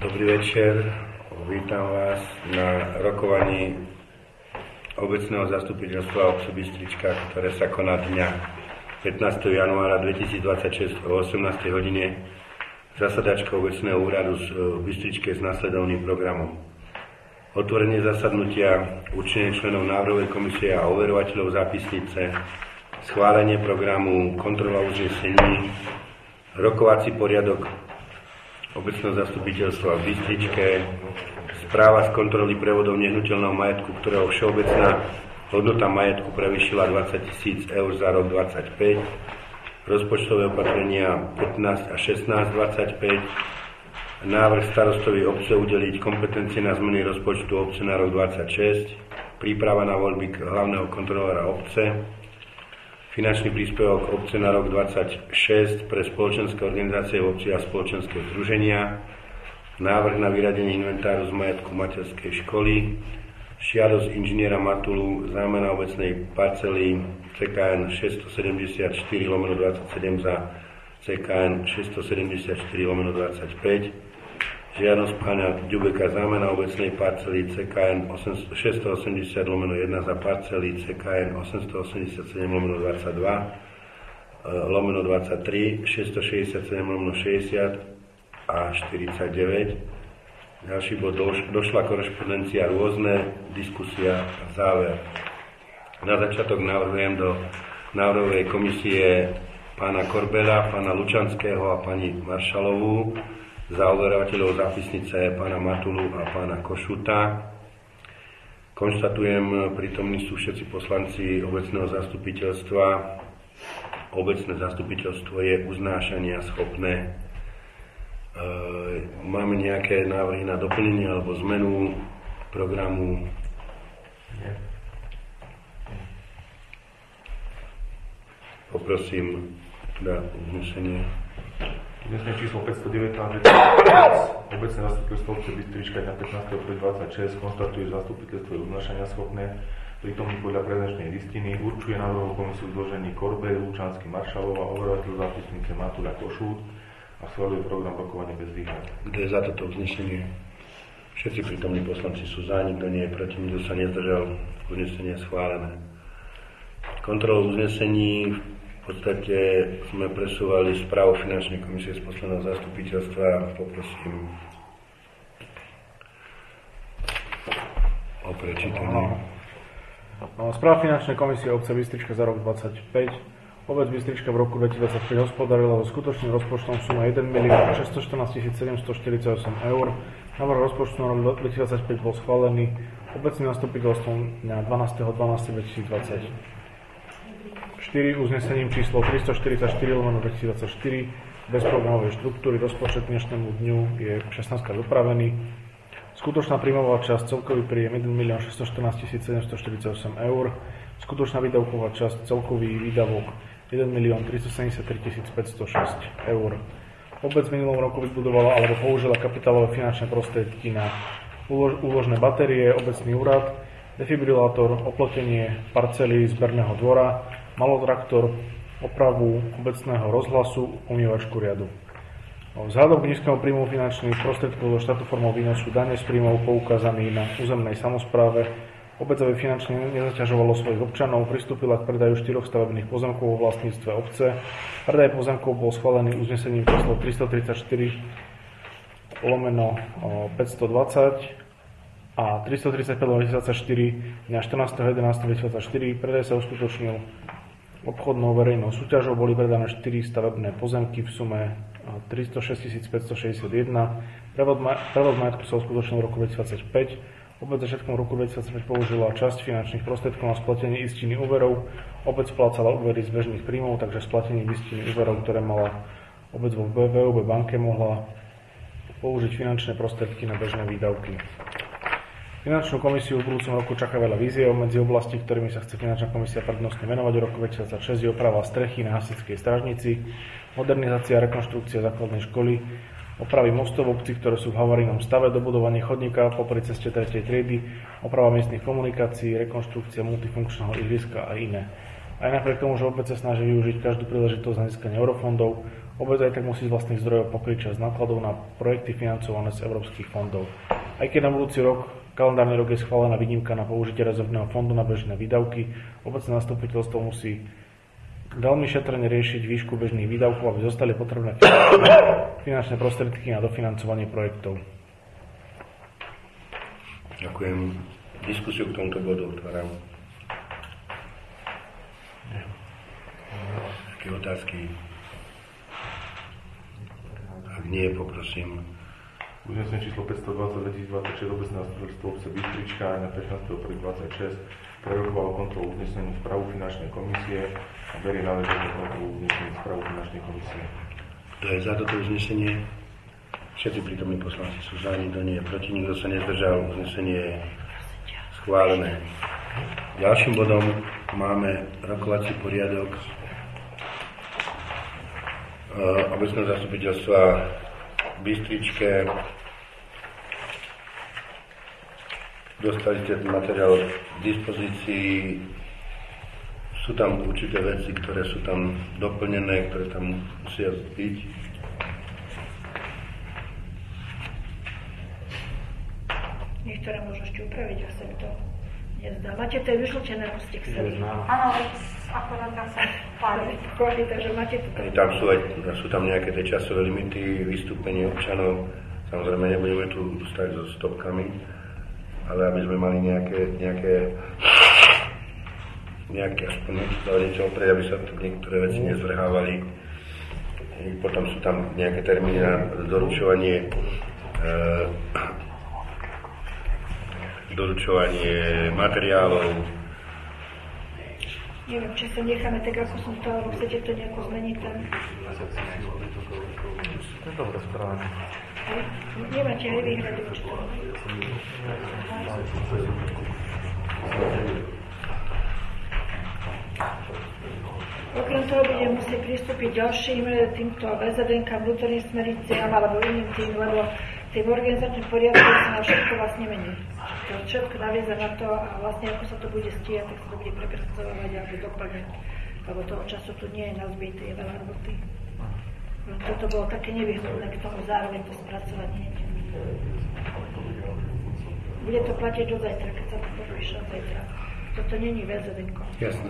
Dobrý večer, vítam vás na rokovaní obecného zastupiteľstva obce Bystrička, ktoré sa koná dňa 15. januára 2026 o 18. hodine zasadačka obecného úradu v Bystričke s následovným programom. Otvorenie zasadnutia, určenie členov návrhovej komisie a overovateľov zápisnice, schválenie programu, kontrola uznesení, rokovací poriadok obecného zastupiteľstva v Bystričke, správa z kontroly prevodov nehnuteľného majetku, ktorého všeobecná hodnota majetku prevýšila 20 000 eur za rok 2025, rozpočtové opatrenia 15 a 16 25, návrh starostovi obce udeliť kompetencie na zmeny rozpočtu obce na rok 26, príprava na voľby hlavného kontrolóra obce, finančný príspevok obce na rok 26 pre spoločenské organizácie v obci a spoločenské združenia, návrh na vyradenie inventáru z majetku materskej školy, žiadosť inžiniera Matulu, zámena obecnej parcely CKN 674/27 za CKN 674/25, žiadosť pána Ďubeka, zámena obecnej parcely CKN 680/1 za parcely CKN 887/22/23, 667/60 a 49. Ďalší bod, došla korešpondencia rôzne, diskusia a záver. Na začiatok navrhujem do návrhovej komisie pána Korbela, pána Lučanského a pani Maršalovú, za overovateľov zápisnice pána Matulu a pána Košuta. Konštatujem, prítomní sú všetci poslanci obecného zastupiteľstva. Obecné zastupiteľstvo je uznášania schopné. Máme nejaké návrhy na doplnenie alebo zmenu programu? Nie. Poprosím teda uznesenie. Uznesenie číslo 519 obecné zastupiteľstvo obce Bystrička na 15.26 konštatuje, že zastupiteľstvo je uznášania schopné, prítomný podľa prezenčnej listiny, určuje návrhovú komisiu zložení Korbel, Lučanský, Maršalova, overovateľ zápisnice Matula, Košút a schvaľuje program rokovania bez výhrad. Kto je za toto uznesenie? Všetci prítomní poslanci sú za, nikto nie je proti, nikto sa nezdržal. Uznesenie je schválené. Kontrolu uznesení v podstate sme presúvali správu finančnej komisie z posledného zastupiteľstva. Poprosím o prečítanie. Správa finančnej komisie obce Bystrička za rok 2025. Obec Bystrička v roku 2025 hospodarila so skutočným rozpočtom v sume 1 614 748 eur. Návrh rozpočtu na rok 2025 bol schválený obecným zastupiteľstvom na 12.12.2020. 4 uznesením číslo 344/2024 bez programovej štruktúry rozpočet dnešnému dňu je 16 dopravený. Skutočná príjmová časť celkový príjem 1 614 748 eur. Skutočná výdavková časť celkový výdavok 1 373 506 eur. Obec v minulom roku vybudovala alebo použila kapitálové finančné prostriedky na úložné batérie, obecný úrad, defibrilátor, oplotenie parcely zberného dvora, malotraktor, opravu obecného rozhlasu, umývačku riadu. Vzhľadom k nízkemu príjmu finančných prostriedkov zo štátu formou výnosu dane z príjmov poukázaný na územnej samospráve, obec, aby finančne nezaťažovalo svojich občanov, pristúpila k predaju 4 stavebných pozemkov vo vlastníctve obce. Predaj pozemkov bol schválený uznesením číslo 334/520 a 335/2024 dňa 14.11.2024. Predaj sa uskutočnil obchodnou verejnou súťažou, boli predané 4 stavebné pozemky v sume 306 561. Prevod majetku sa uskutočnil v roku 2025. Obec začiatkom roku 2025 použila časť finančných prostriedkov na splatenie istiny úverov. Obec splácala úvery z bežných príjmov, takže splatenie istiny úverov, ktoré mala obec vo VUB banke, mohla použiť finančné prostriedky na bežné výdavky. Finančnú komisiu v budúcom roku čaká veľa víziev. Medzi oblasti, ktorými sa chce finančná komisia prednostne venovať v roku 2026 je oprava strechy na hasičskej strážnici, modernizácia a rekonštrukcia základnej školy, opravy mostov v obci, ktoré sú v havarijnom stave, dobudovanie chodníka popri ceste 3. triedy, oprava miestnych komunikácií, rekonštrukcia multifunkčného ihriska a iné. Aj napriek tomu, že obec sa snaží využiť každú príležitosť na získanie eurofondov, Obec aj tak musí z vlastných zdrojov pokryť časť nákladov na projekty financované z európskych fondov. Aj keď na budúci rok, kalendárny rok je schválená výnimka na použitie rezervného fondu na bežné výdavky, obecné zastupiteľstvo musí veľmi šetrne riešiť výšku bežných výdavkov, aby zostali potrebné finančné prostriedky na dofinancovanie projektov. Ďakujem. Diskusiu k tomuto bodu otváram. Aké otázky? Ak nie, poprosím. Uznesenie číslo 520/2026 obecné zastupiteľstvo obce Bystrička na 15.1.26 prerokovalo kontrolu uznesení správu finančnej komisie a berie na vedomie kontrolu uznesení správu finančnej komisie. Kto je za toto uznesenie? Všetci prítomní poslanci sú za, nikto nie je proti, nikto sa nezdržal. Uznesenie je schválené. Ďalším bodom máme rokovací poriadok obecného zastupiteľstva v Bystričke. Dostali ste ten materiál k dispozícii. Sú tam určité veci, ktoré sú tam doplnené, ktoré tam musia byť. Niektoré môžu ešte upraviť, ak sa mi to nezdá. Máte to aj vyšľučené, ako ste chceli. Áno, akorát ja som Chváli, takže máte to. Tam sú tam nejaké tie časové limity, vystúpenie občanov. Samozrejme, nebudeme tu stať so stopkami, ale aby sme mali nejaké aspoň niečo oprieť, aby sa tu niektoré veci nezvrhávali. Potom sú tam nejaké termíny na doručovanie materiálov. Neviem, či sa necháme tak, ako som to, alebo chcete to nejako zmeniť tam. To je dobré správne. Nemáte aj výhrady určite. Okrem toho bude musieť pristúpiť ďalším týmto VZN-kám, vnútorným smericiam alebo iným tým, lebo tým organizačným poriadkom sa na všetko vlastne mení. To všetko navieza na to a vlastne ako sa to bude stíhať, tak sa to bude prepracovať alebo doplňať. Lebo toho času tu nie je nazbyt, je veľa roboty. Toto bolo také nevyhnutné k tomu zároveň to spracovanie. Bude to platiť do zajtra, keď sa to podpíše od zajtra. Toto není VZN-ko. Jasné.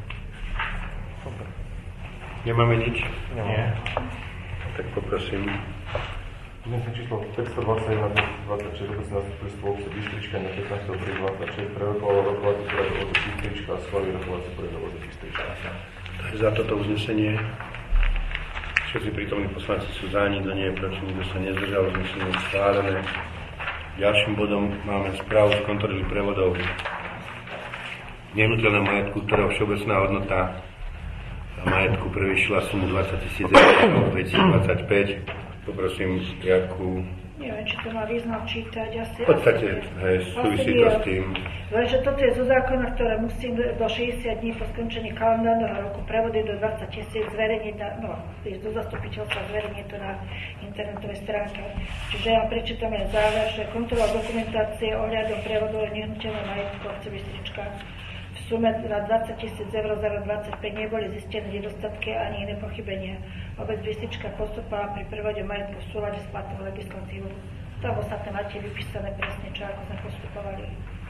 Nemáme nič? Nie. Tak poprosím. Uznesenie číslo 521/2026 obecné zastupiteľstvo obce Bystrička na 15.1.26 prerokovalo rokovací poriadok obce Bystrička a schválil rokovací poriadok obce Bystrička. Za toto uznesenie všetci prítomní poslanci sú za, nikto nie je proti, nikto sa nezdržal, uznesenie je schválené. Ďalším bodom máme správu z kontroly prevodov nehnuteľného majetku, ktorého všeobecná hodnota majetku prevýšila sumu 20 000 eur v 2025. Poprosím Jarku. Neviem, či to má význam čítať. V podstate, súvisí to s tým. Lenže toto je zo zákona, ktoré musím do 60 dní po skončení kalendárneho roku prevody do 20 000 zverejniť, do zastupiteľstva zverejniť to na internetovej stránke. Čiže ja prečítam len záver, že kontrola dokumentácie ohľadom prevodov nehnuteľného majetku obce Bystrička v sume na 20 000 eur za rok 25 neboli zistené nedostatky ani iné pochybenia. Obec Bystrička postupovala pri prevode majetku v súlade s platnou legislatívou. Tam ostatné máte vypísané presne, čo ako sme postupovali.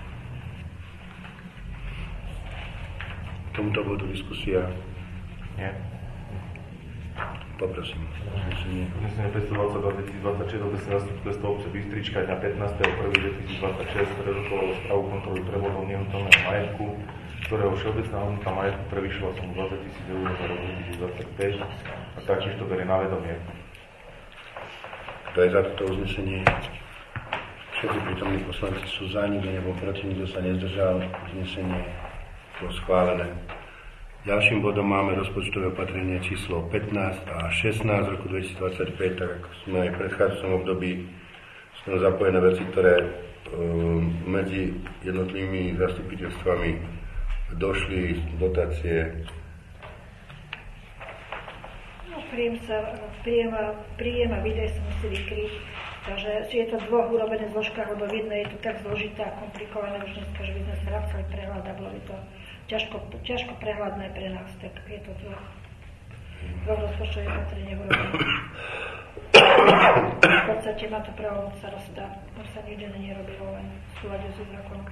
K tomuto bodu diskusia. Nie. Poprosím. Uznesenie 522/2026 obecné zastupiteľstvo obce Bystrička na 15.1.2026 prerokovalo správu kontroly prevodov nehnuteľného majetku, ktorého všeobecná hodnota majetku prevýšila sumu 20 000 eur za rok 2025 a taktiež to berie na vedomie. Kto je za toto uznesenie? Všetci prítomní poslanci sú za, nikto nebol proti, nikto sa nezdržal. Uznesenie bolo schválené. Ďalším bodom máme rozpočtové opatrenie číslo 15 a 16 roku 2025, tak ako sme aj v predchádzajúcom období sú zapojené veci, ktoré medzi jednotlivými zastupiteľstvami došli z dotácie. Príjem a výdaj sa musí vykryť, takže je to v dvoch urobených zložkách, lebo v jednej je to tak zložité a komplikované už dneska, že by sme sa vracali prehľad a bolo by to ťažko prehľadné pre nás, tak je to dvoch. Dvoch rozpočtových opatrení urobíme. V podstate má to právo starosta, už sa nikde nerobilo, len v súlade so zákonom.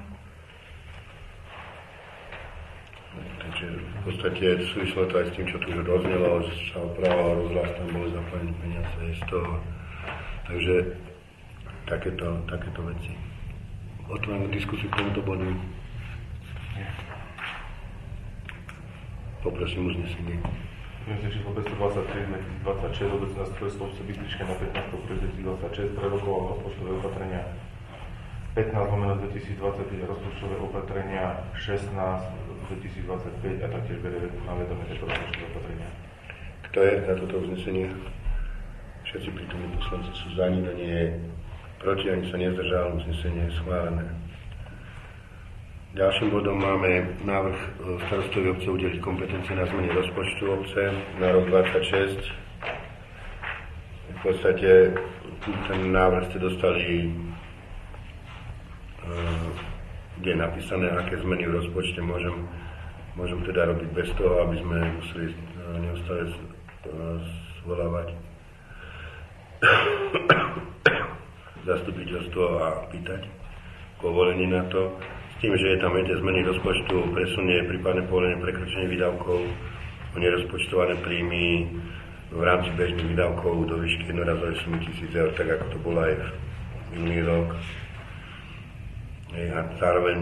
Takže v podstate súvislo to aj s tým, čo tu už odznelo, že sa opravoval rozhlas, tam boli zaplanené peniaze z toho. Takže takéto veci. Otváram diskusiu k tomuto bodu. Poprosím uznesenie. Uznesenie číslo 523/2026 obecné zastupiteľstvo obce Bystrička na 15.1.2026 prerokoval rozpočtové opatrenia 15/2025 a rozpočtové opatrenia 16/2025 a taktiež berie na vedomie tieto rozpočtové opatrenia. Kto je za toto uznesenie? Všetci prítomní poslanci sú za, nikto nie je proti, ani sa nezdržal, uznesenie je schválené. Ďalším bodom máme návrh starostovi obce udeliť kompetencie na zmeny rozpočtu obce na rok 2026. V podstate ten návrh ste dostali, kde je napísané, aké zmeny v rozpočte môžem teda robiť bez toho, aby sme museli neustále zvolávať zastupiteľstvo a pýtať povolenie na to. S tým, že je tam viete zmeny rozpočtu, presunie prípadne povolenie prekročenie výdavkov o nerozpočtované príjmy v rámci bežných výdavkov do výšky jednorazovej sumy 1000 eur, tak ako to bolo aj v minulý rok. A zároveň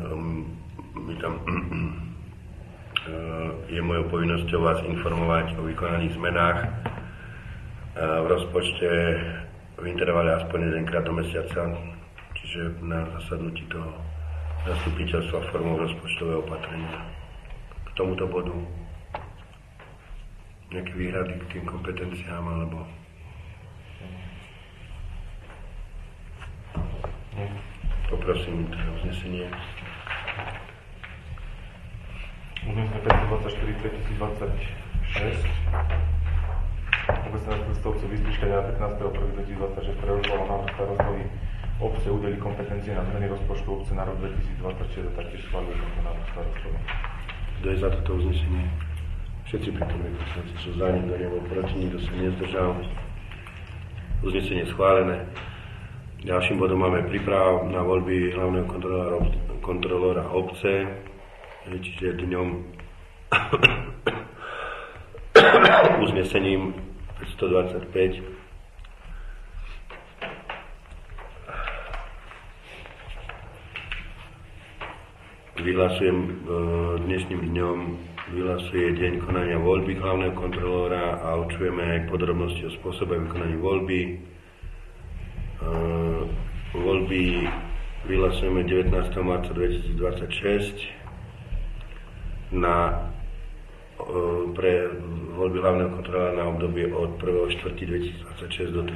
je mojou povinnosťou vás informovať o vykonaných zmenách v rozpočte v intervale aspoň jedenkrát do mesiaca, čiže na zasadnutí toho zastupiteľstva formou rozpočtového opatrenia. K tomuto bodu nejaké výhrady k tým kompetenciám alebo poprosím teda uznesenie. Uznesenie 524/2026 obecné zastupiteľstvo obce Bystrička na 15.1.2026 prerokovalo návrh starostovi obce udeli kompetencie na zmeny rozpočtu obce na rok 2026 a taktiež schválili tento návrh starostovi. Kto je za toto uznesenie? Všetci prítomní poslanci sú za, nikto nebol proti, nikto sa nezdržal. Uznesenie schválené. Ďalším bodom máme príprav na voľby hlavného kontrolóra obce, čiže dňom uznesením 525 vyhlasujem dnešným dňom vyhlasuje deň konania voľby hlavného kontrolóra a určujeme aj podrobnosti o spôsobe vykonania voľby. Voľby vyhlasujeme 19. marca 2026 pre voľby hlavného kontrolóra na obdobie od 1.4.2026 do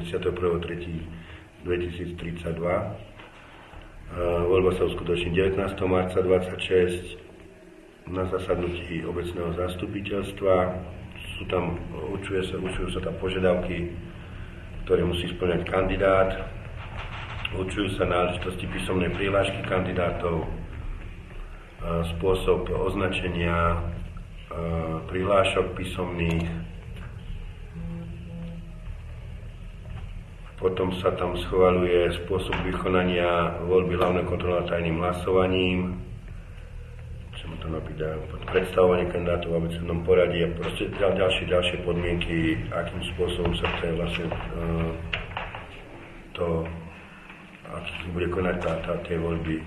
31.3.2032. Voľba sa uskutoční 19. marca 2026 na zasadnutí obecného zastupiteľstva. Určujú sa tam požiadavky, ktoré musí spĺňať kandidát. Určujú sa náležitosti písomnej prihlášky kandidátov, spôsob označenia prihlášok písomných. Potom sa tam schvaľuje spôsob vykonania voľby hlavného kontrolóra tajným hlasovaním. Čo ma to napída? Predstavovanie kandidátov v abecednom poradí a proste ďalšie podmienky, akým spôsobom sa to je vlastne aký bude konať tie voľby.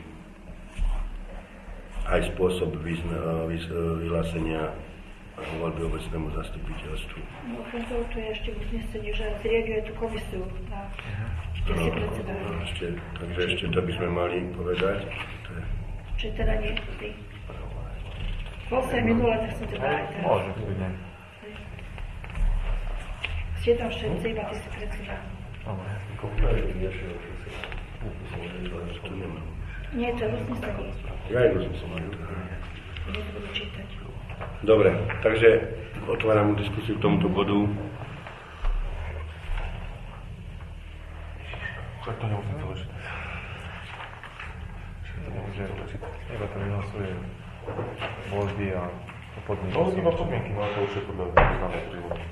Aj spôsob vyhlásenia voľby obecnému zastupiteľstvu. No, okrem toho tu je ešte uznesenie, že zriaďuje tú komisiu na si predseda. Takže ešte to by sme mali povedať. Čiže teda nie ty. Bol sa aj minulé, tak som teda aj teraz. Môže to byť, ne? Ste tam všetci, iba ty si predseda. Nie, to je uznesenie. Ja je uznesenie. Nebudú čítať. Dobre, takže otváram diskusiu k tomuto bodu. Tak to nemusím to lečiť. Iba to vyhlasuje voľby a No, iba podmienky, no a to už je podľa významné prílohy.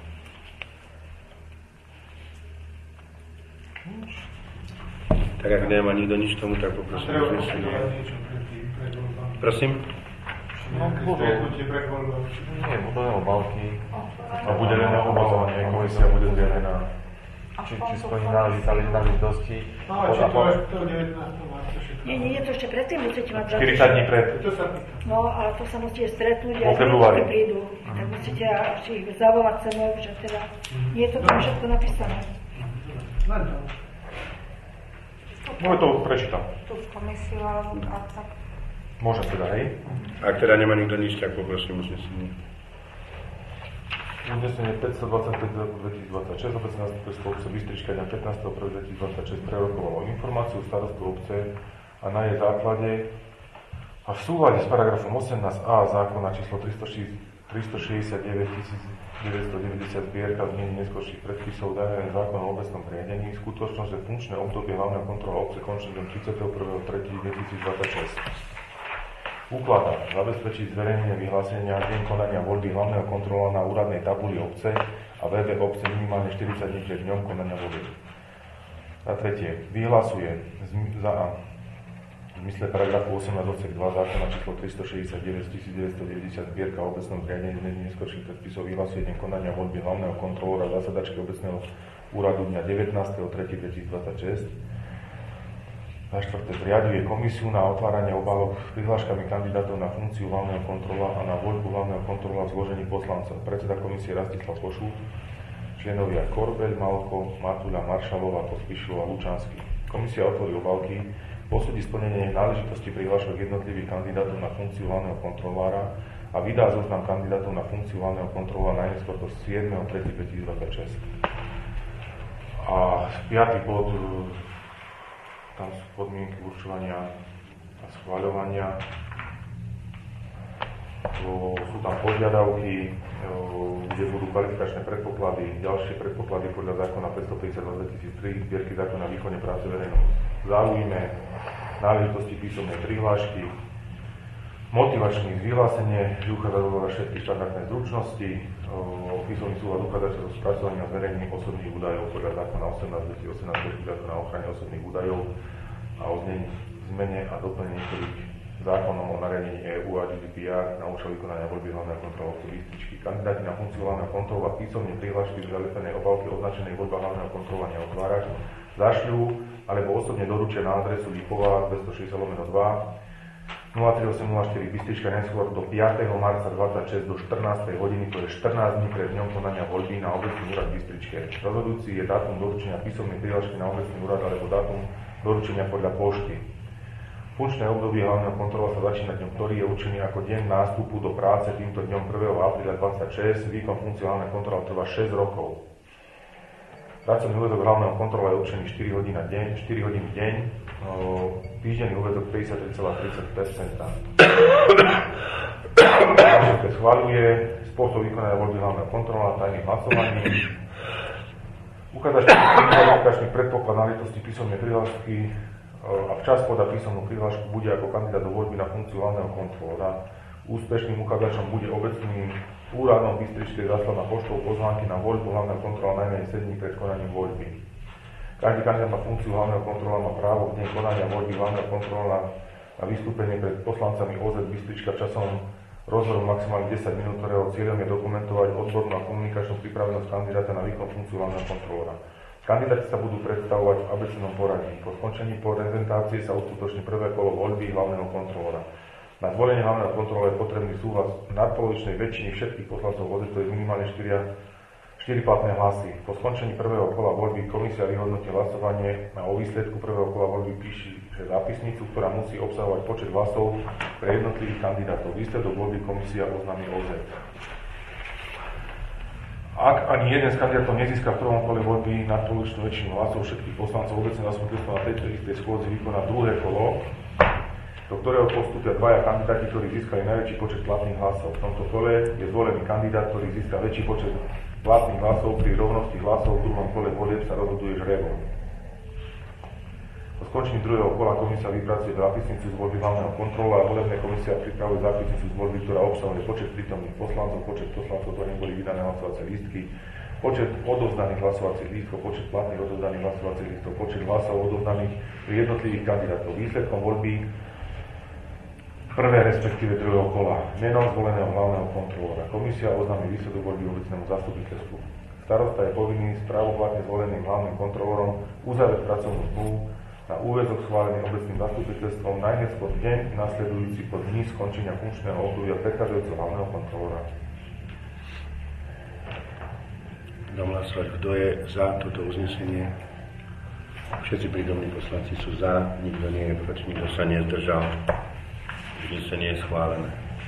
Tak ak nemá nikto nič tomu, tak poprosím uznesenie. Prosím? No, budú. Nie, budú obálky. A bude len obálenie, komisia bude zriadená. Či splní náležitosti. No, či to až to 19. marca. Nie, to ešte predtým musíte mať 40 dní pred. No, ale to sa musíte stretnúť Vo a februári. keď prídu. Tak musíte ich zavolať semov, že teda nie je to tam všetko napísané. No, to prečítam. Tu v komisiu, alebo tak. Môžem teda, hej? Ak teda nemá nikto nič, tak poprosím uznesenie. Uznesenie 525 roku 2026, obecné zastupiteľstvo obce Bystrička dňa 15.1.2026 prerokovalo informáciu starostu obce a na jej základe a v súlade s paragrafom 18a zákona číslo 369 zbierka zmeny neskorších predpisov daného zákona o obecnom riadení, skutočnosť, že funkčné obdobie hlavného kontrola obce končí dňom 31.3.2026. Ukladá zabezpečiť zverejnenie vyhlásenia deň konania voľby hlavného kontrola na úradnej tabuli obce a webe obce minimálne 40 dní pred dňom konania voľby. Na tretie, vyhlasuje za A v zmysle paragrafu 18 odsek 2 zákona číslo 369 zbierka o obecnom zriadení zmeny neskorších predpisov vyhlasuje deň konania voľby hlavného kontrolóra zasadačky obecného úradu dňa 19.3.2026. Na štvrté, zriaďuje komisiu na otváranie obálok s prihláškami kandidátov na funkciu hlavného kontrola a na voľbu hlavného kontrola v zložení poslancov. Predseda komisie Rastislav Košút, členovia Korbel, Malko, Matula, Maršalová, Pospíšilová, Lučanský. Komisia otvorí obálky, posúdi splnenie náležitosti prihlášok jednotlivých kandidátov na funkciu hlavného kontrolára a vydá zoznam kandidátov na funkciu hlavného kontrola najneskôr do 7.3.2026. A 5. bod, tam sú podmienky určovania a schvaľovania. Sú tam požiadavky, kde budú kvalifikačné predpoklady, ďalšie predpoklady podľa zákona 552/2003, zbierky zákona o výkone práce verejnom záujme, náležitosti písomnej prihlášky, motivačné vyhlásenie, že uchádzajú všetky štandardné zručnosti, písomný súhlas uchádzača so spracovaním a zverejnením osobných údajov podľa zákona 18/2018 zákona o ochrane osobných údajov a o zmene a doplnení niektorých zákonom o nariadení EU a GDPR na účel vykonania voľby hlavného kontrola obce Bystričky. Kandidáti na funkciu hlavného kontrola písomne prihlášky v zalepenej obálke označenej voľba hlavného kontrola neotvárať, zašľú alebo osobne doručia na adresu Lipová 206/2 03804 Bystrička neskôr do 5. marca 26 do 14. hodiny, to je 14 dní pred dňom konania voľby na obecný úrad Bystričke. Rozhodujúci je dátum doručenia písomnej prihlášky na obecný úrad alebo dátum doručenia podľa pošty. Funkčné obdobie hlavného kontrola sa začína dňom, ktorý je určený ako deň nástupu do práce týmto dňom 1. apríla 26. Výkon funkcie hlavného kontrola trvá 6 rokov. Pracovný úväzok hlavného kontrola je určený 4 hodiny v deň, týždenný úväzok 53,30%. Schvaľuje spôsob vykonania voľby hlavného kontrola tajným hlasovaním. Ukázačný predpoklad náležitosti písomnej prihlášky a včas podá písomnú prihlášku bude ako kandidát do voľby na funkciu hlavného kontrolóra. Úspešným uchádzačom bude obecným úradom Bystričkej zaslaná poštou pozvánky na voľbu hlavného kontrola najmenej 7 dní pred konaním voľby. Každý kandidát na funkciu hlavného kontrola má právo v deň konania voľby hlavného kontrola na vystúpenie pred poslancami OZ Bystrička časom rozhodu maximálne 10 minút, ktorého cieľom je dokumentovať odbornú a komunikačnú pripravenosť kandidáta na výkon funkciu hlavného kontrolóra. Kandidáti sa budú predstavovať v abecednom poradí. Po skončení prezentácie sa uskutoční prvé kolo voľby hlavného kontrolóra. Na zvolenie hlavného kontrola je potrebný súhlas nadpolovičnej väčšiny všetkých poslancov OZ, to je minimálne 4 platné hlasy. Po skončení prvého kola voľby komisia vyhodnotí hlasovanie a o výsledku prvého kola voľby píše zápisnicu, ktorá musí obsahovať počet hlasov pre jednotlivých kandidátov. Výsledok voľby komisia oznámi OZ. Ak ani jeden z kandidátov nezíska v prvom kole voľby nadpolovičnú väčšinu hlasov všetkých poslancov obecného zastupiteľstva na tejto istej schôdzi vykoná druhé kolo, do ktorého postupia dvaja kandidáti, ktorí získali najväčší počet platných hlasov. V tomto kole je zvolený kandidát, ktorý získa väčší počet platných hlasov. Pri rovnosti hlasov v druhom kole volieb sa rozhoduje žrebom. Po skončení druhého kola komisia vypracuje zápisnicu z voľby hlavného kontrola a volebná komisia pripravuje zápisnicu z voľby, ktorá obsahuje počet prítomných poslancov, počet poslancov, ktorým boli vydané hlasovacie lístky, počet odovzdaných hlasovacích lístkov, počet platných odovzdaných hlasovacích lístkov, počet hlasov odovzdaných pri jednotlivých kandidátov. Výsledkom voľby prvé respektíve druhého kola. Meno zvoleného hlavného kontrolóra. Komisia oznámi výsledok voľby obecnému zastupiteľstvu. Starosta je povinný s právoplatne zvoleným hlavným kontrolórom uzavrieť pracovnú zmluvu na úväzok schválený obecným zastupiteľstvom najneskôr deň nasledujúci po dni skončenia funkčného obdobia predchádzajúceho hlavného kontrolóra. Dám hlasovať, kto je za toto uznesenie. Všetci prítomní poslanci sú za, nikto nie je proti, nikto sa nezdržal. Uznesenie je schválené.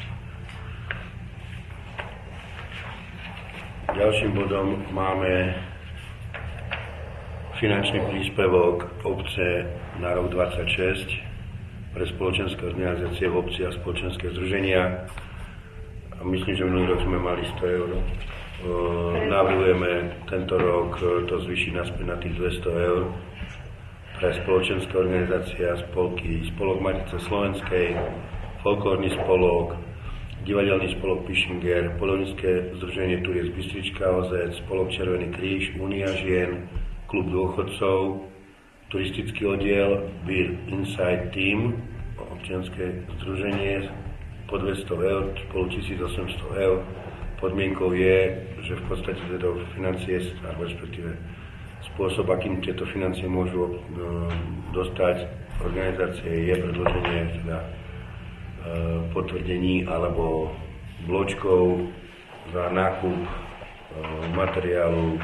Ďalším bodom máme finančný príspevok obce na rok 26 pre spoločenské organizácie v obci a spoločenské združenia. Myslím, že minulý rok sme mali 100 eur. Navrhujeme tento rok to zvýšiť naspäť na tých 200 eur pre spoločenské organizácie a spolky. Spolok Matice Slovenskej, folklórny spolok, divadelný spolok Pišinger, Polonické združenie Turiec Bystrička OZ, spolok Červený kríž, Únia žien, klub dôchodcov, turistický oddiel, Beer Inside Team, občianske združenie po 200 eur, spolu 1800 eur. Podmienkou je, že v podstate tieto financie, alebo respektíve spôsob, akým tieto financie môžu dostať organizácie, je predloženie teda potvrdení alebo bločkov za nákup materiálu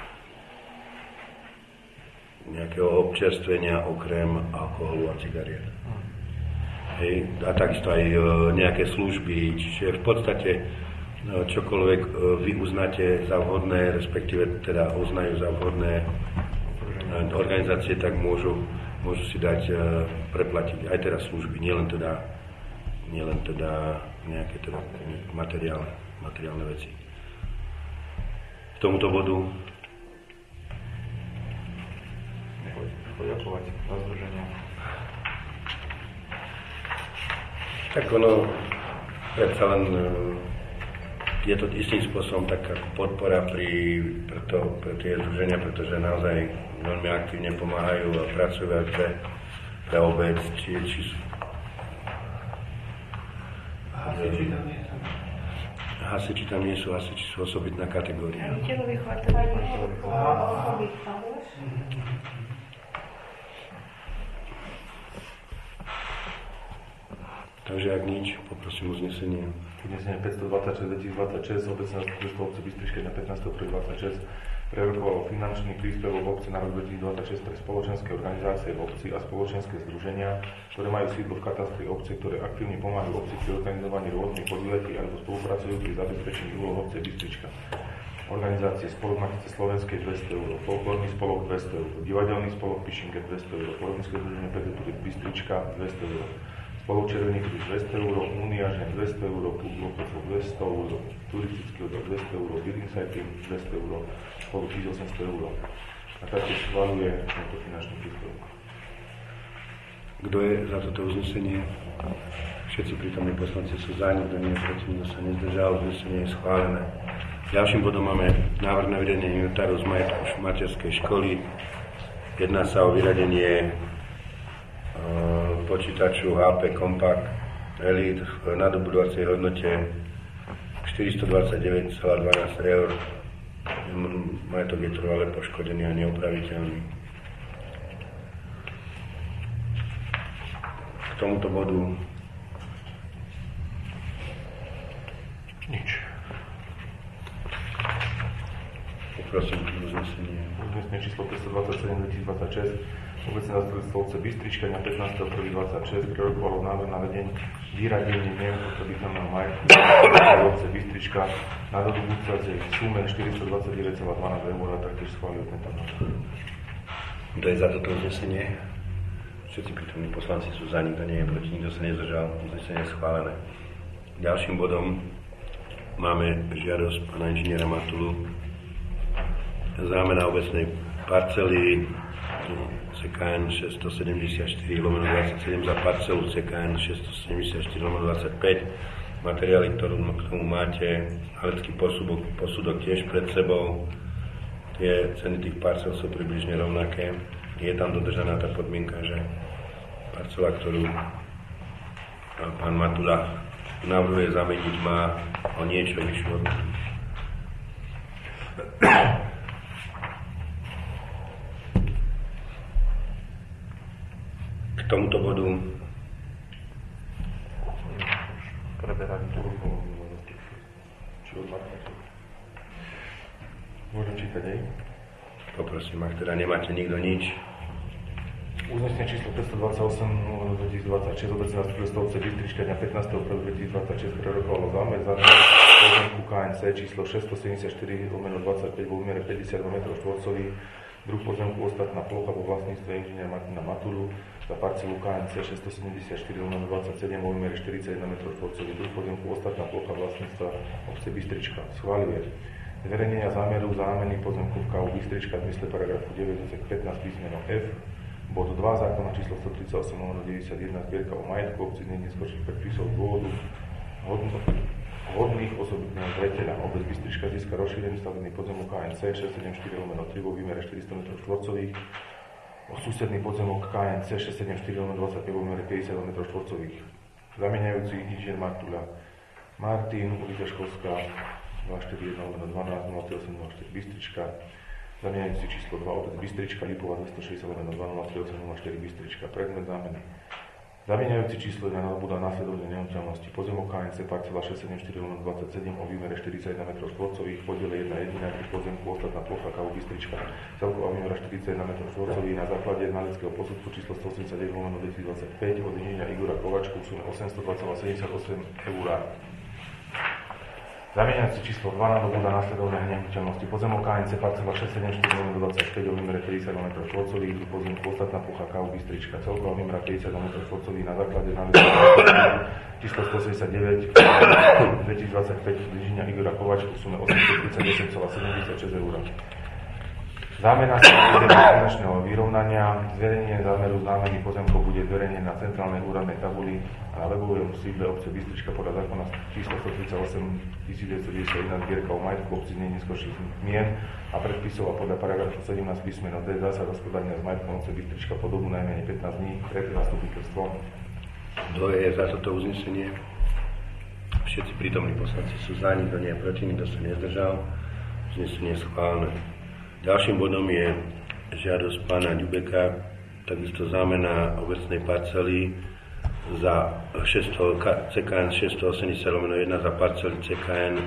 nejakého občerstvenia okrem alkoholu a cigariet. Hej. A takisto aj nejaké služby, čiže v podstate čokoľvek vy uznáte za vhodné, respektíve teda uznajú za vhodné organizácie, tak môžu si dať preplatiť aj teda služby, nielen teda nejaké teda materiálne veci. K tomuto bodu poďakovať za združenie. Tak ono predsa len je to istým spôsobom taká podpora pre tie združenia, pretože naozaj veľmi aktívne pomáhajú a pracujú aj pre obec, či sú hasiči tam nie sú, hasiči sú osobitná kategória. Takže ak nič, poprosím uznesenie. Uznesenie 526-2026 obecné zastupiteľstvo obce Bystrička na 15.1.26 prerokovalo finančný príspevok obce na rok 2026 pre spoločenské organizácie v obci a spoločenské združenia, ktoré majú sídlo v katastri obce, ktoré aktívne pomáhajú obci pri organizovaní rôznych podujatí alebo spolupracujú pri zabezpečení úloh obce Bystrička. Organizácie Spolok Matice Slovenskej 200 eur, folklórny spolok 200 eur, divadelný spolok Pišinger 200 eur, Polonické združenie Turiec Bystrička 200 eur, Spolok Červený kríž 200 eur, Únia žien 200 eur, klub dôchodcov 200 eur, turistický oddiel 200 eur, Beer Inside Team 200 eur, spolu 1800 eur. A taktiež schvaľuje tento finančný príspevok. Kto je za toto uznesenie? Všetci prítomní poslanci sú za, nikto nie je proti, nikto sa nezdržal, uznesenie je schválené. Ďalším bodom máme návrh na vyradenie inventáru z majetku materskej školy. Jedná sa o vyradenie počítaču HP Compact Elite v nadobudovacej hodnote 429,12 eur. Majetok je trvale poškodený a neopraviteľný. K tomuto bodu Nič. poprosím uznesenie. Uznesenie číslo 527-2026 obecné zastupiteľstvo obce Bystrička na 15.1.26 prerokovalo návrh na vyradenie nevyhodnotiteľného majetku obce Bystrička na dobu budúcej sume 429,12 eur a taktiež schválil tento návrh. Kto je za toto uznesenie? Všetci prítomní poslanci sú za, nikto nie je proti, nikto sa nezdržal, uznesenie je schválené. Ďalším bodom máme žiadosť pána inžiniera Matulu zámena obecnej parcely CKN 674/27 za parcelu CKN 674/25. Materiály, ktorú k tomu máte, znalecký posudok tiež pred sebou. Tie ceny tých parcel sú približne rovnaké. Je tam dodržaná tá podmienka, že parcela, ktorú pán Matula navrhuje zameniť, má o niečo vyššiu hodnotu. K tomuto bodu preberať tú či odmaknete. Môžem čítať aj? Poprosím, ak teda nemáte nikto nič. Uznesenie číslo 528/2026 obecné zastupiteľstvo obce Bystrička dňa 15.1.2026 prerokovalo zámer zamieniť pozemku KNC číslo 674/25 vo výmere 52 m2, druh pozemku ostatná plocha vo vlastníctve inžiniera Martina Matulu za parcelu KNC 674/27 vo výmere 41 m2, druh pozemku ostatná plocha vlastníctva obce Bystrička. Schváľuje zverejnenia zámeru zámeny pozemku v KU Bystrička v zmysle paragrafu 9 odsek 15 písmeno F bod 2 zákona číslo 138/91 zbierka o majetku obci z neskorších predpisov z dôvodu hodných osobitného zreteľa. Obec Bystrička získa rozšírený stavebný pozemok KNC 674/3 vo výmere 400 m2, o susedný pozemok KNC 674/25 vo výmere 50 m2. Zamieňajúci inžinier Matula Martin, ulica Školská 241/12 08 04 Bystrička. Zamieňajúci číslo 2 obec Bystrička, Lipová 260/12 Bystrička. Predmet zámeny. Zamieňajúci číslo 1 nadobúda následovne nehnuteľnosti. Pozemok KNC parcela 674/27 o výmere 41 m2, v podiele 1/1 pozemku ostatná plocha KU Bystrička. Celková výmera 41 m2 na základe znaleckého posudku číslo 189/2025 od inžiniera Igora Kovačku v sume 802,78 eur. Zamieňajúci číslo 2 nadobúda následovné nehnuteľnosti. Pozemok KNC parcela 674/25 o výmere 50 m2, v pozemku ostatná plocha KU Bystrička. Celková výmera 50 m2 na základe číslo 179 2025 od inžiniera Igora Kovačku v sume 838,76 eur. Zámena sa finančného vyrovnania. Zverejnenie zámeru zámeny pozemkov bude zverejnené na centrálnej úradnej tabuli a na webovom sídle obce Bystrička podľa zákona číslo 138/1991 zbierka o majetku obci z neskorších zmien a predpisov a podľa paragrafu 17 písmeno D zásad hospodárenia s majetkom obce Bystrička po dobu najmenej 15 dní pred zastupiteľstvom. Kto je za toto uznesenie? Všetci prítomní poslanci sú za, nikto nie je proti, nikto sa nezdržal. Uznesenie je schválené. Ďalším bodom je žiadosť pána Ďubeka, takisto zámena obecnej parcely za CKN 680/1 za parcely CKN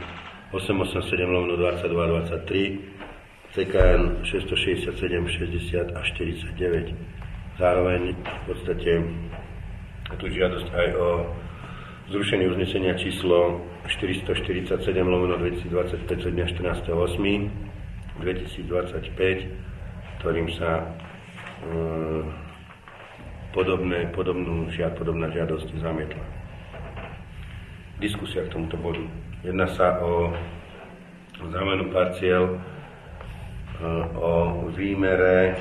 887/22-23, CKN 667, 60 a 49. Zároveň v podstate tu žiadosť aj o zrušenie uznesenia číslo 447/2025 zo dňa 14.8.2025, ktorým sa podobná žiadosť zamietla. Diskusia k tomuto bodu. Jedná sa o zámenu parciel o výmere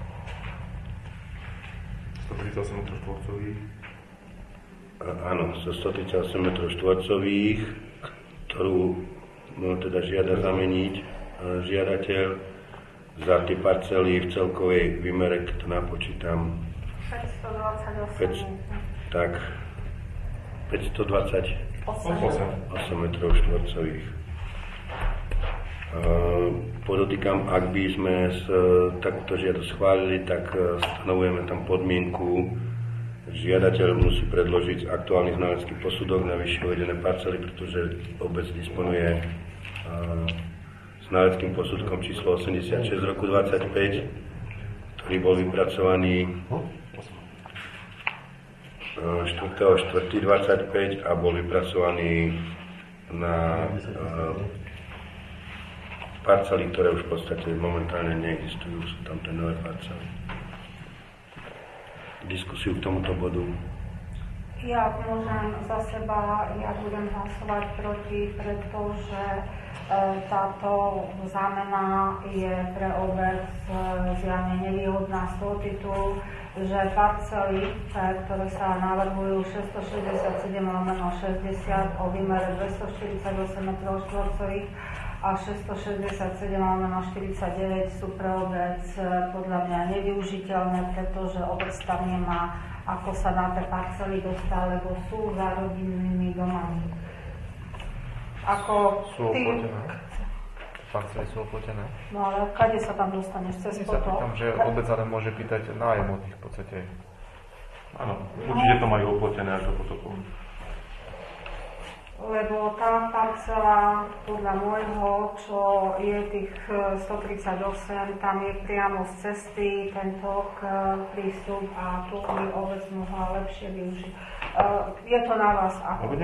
138 m2. Áno, 138 m2, ktorú teda žiada zameniť žiadateľ za tie parcely v celkovej výmere, keď to napočítam, 528. tak 528 metrov štvorcových. Podotýkam, ak by sme takto žiadosť schválili, tak stanovujeme tam podmienku, žiadateľ musí predložiť aktuálny znalecký posudok na vyššie uvedené parcely, pretože obec disponuje znaleckým posudkom číslo 86 z roku 25, ktorý bol vypracovaný 4.4.25 a bol vypracovaný na parcely, ktoré už v podstate momentálne neexistujú, sú tam tie nové parcely. Diskusiu k tomuto bodu. Ja môžem za seba, ja budem hlasovať proti, pretože Táto zámena je pre obec zjavne nevýhodná z toho titulu, že parcely, ktoré sa navrhujú 667/60 o výmere 248 m2 a 667/49 sú pre obec podľa mňa nevyužiteľné, pretože obec tam nemá ako sa na tie parcely dostať, lebo sú za rodinnými domami. Sú oplotené. Parcely sú oplotené. No ale kade sa tam dostaneš? Cez potom? Ja sa pýtam, že obec ale môže pýtať nájem od nich v podstate. Áno, určite to majú oplotené až do potokov. Lebo tá parcela, podľa môjho, čo je tých 138, tam je priamo z cesty ten tok, prístup a tu by obec mohla lepšie využiť. Je to na vás.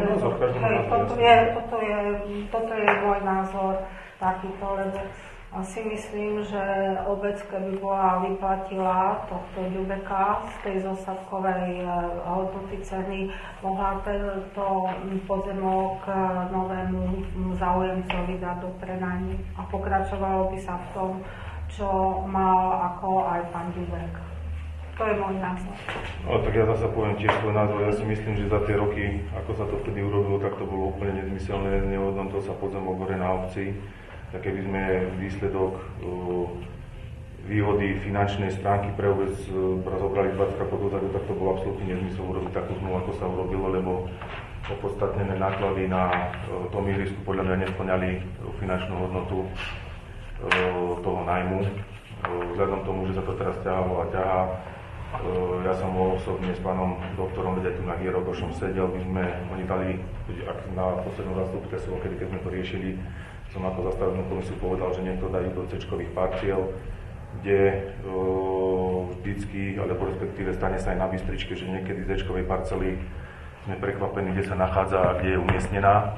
Toto je môj názor takýto, lebo si myslím, že obec, keby bola vyplatila tohto Ďubeka z tej zostatkovej hodnoty ceny, mohla tento pozemok novému záujemcovi dať do prenajmu a pokračovalo by sa v tom, čo mal ako aj pán Ďubek. To je môj názor. No, tak ja zase poviem tiež svoj názor. Ja si myslím, že za tie roky, ako sa to vtedy urobilo, tak to bolo úplne nezmyselné. Nehodnotil sa pozemok hore na obci. Tak keby sme výsledok výhody finančnej stránky pre obec zobrali 20 rokov dozadu, tak to bolo absolútne nezmysel urobiť takú zmluvu, ako sa urobilo, lebo opodstatnené náklady na tom ihrisku podľa mňa nesplňali finančnú hodnotu toho nájmu. Vzhľadom tomu, že sa to teraz ťahalo a ťahá, ja som osobne s pánom doktorom Vedetu na Hierogošom sedel, oni dali na poslednú zastupiteľstvo, keď sme to riešili, som ako zastavenú komisiu povedal, že niekto dajú do C-čkových parciel, kde vždycky, alebo respektíve stane sa aj na Bystričke, že niekedy z C-čkovej parcely sme prekvapení, kde sa nachádza a kde je umiestnená.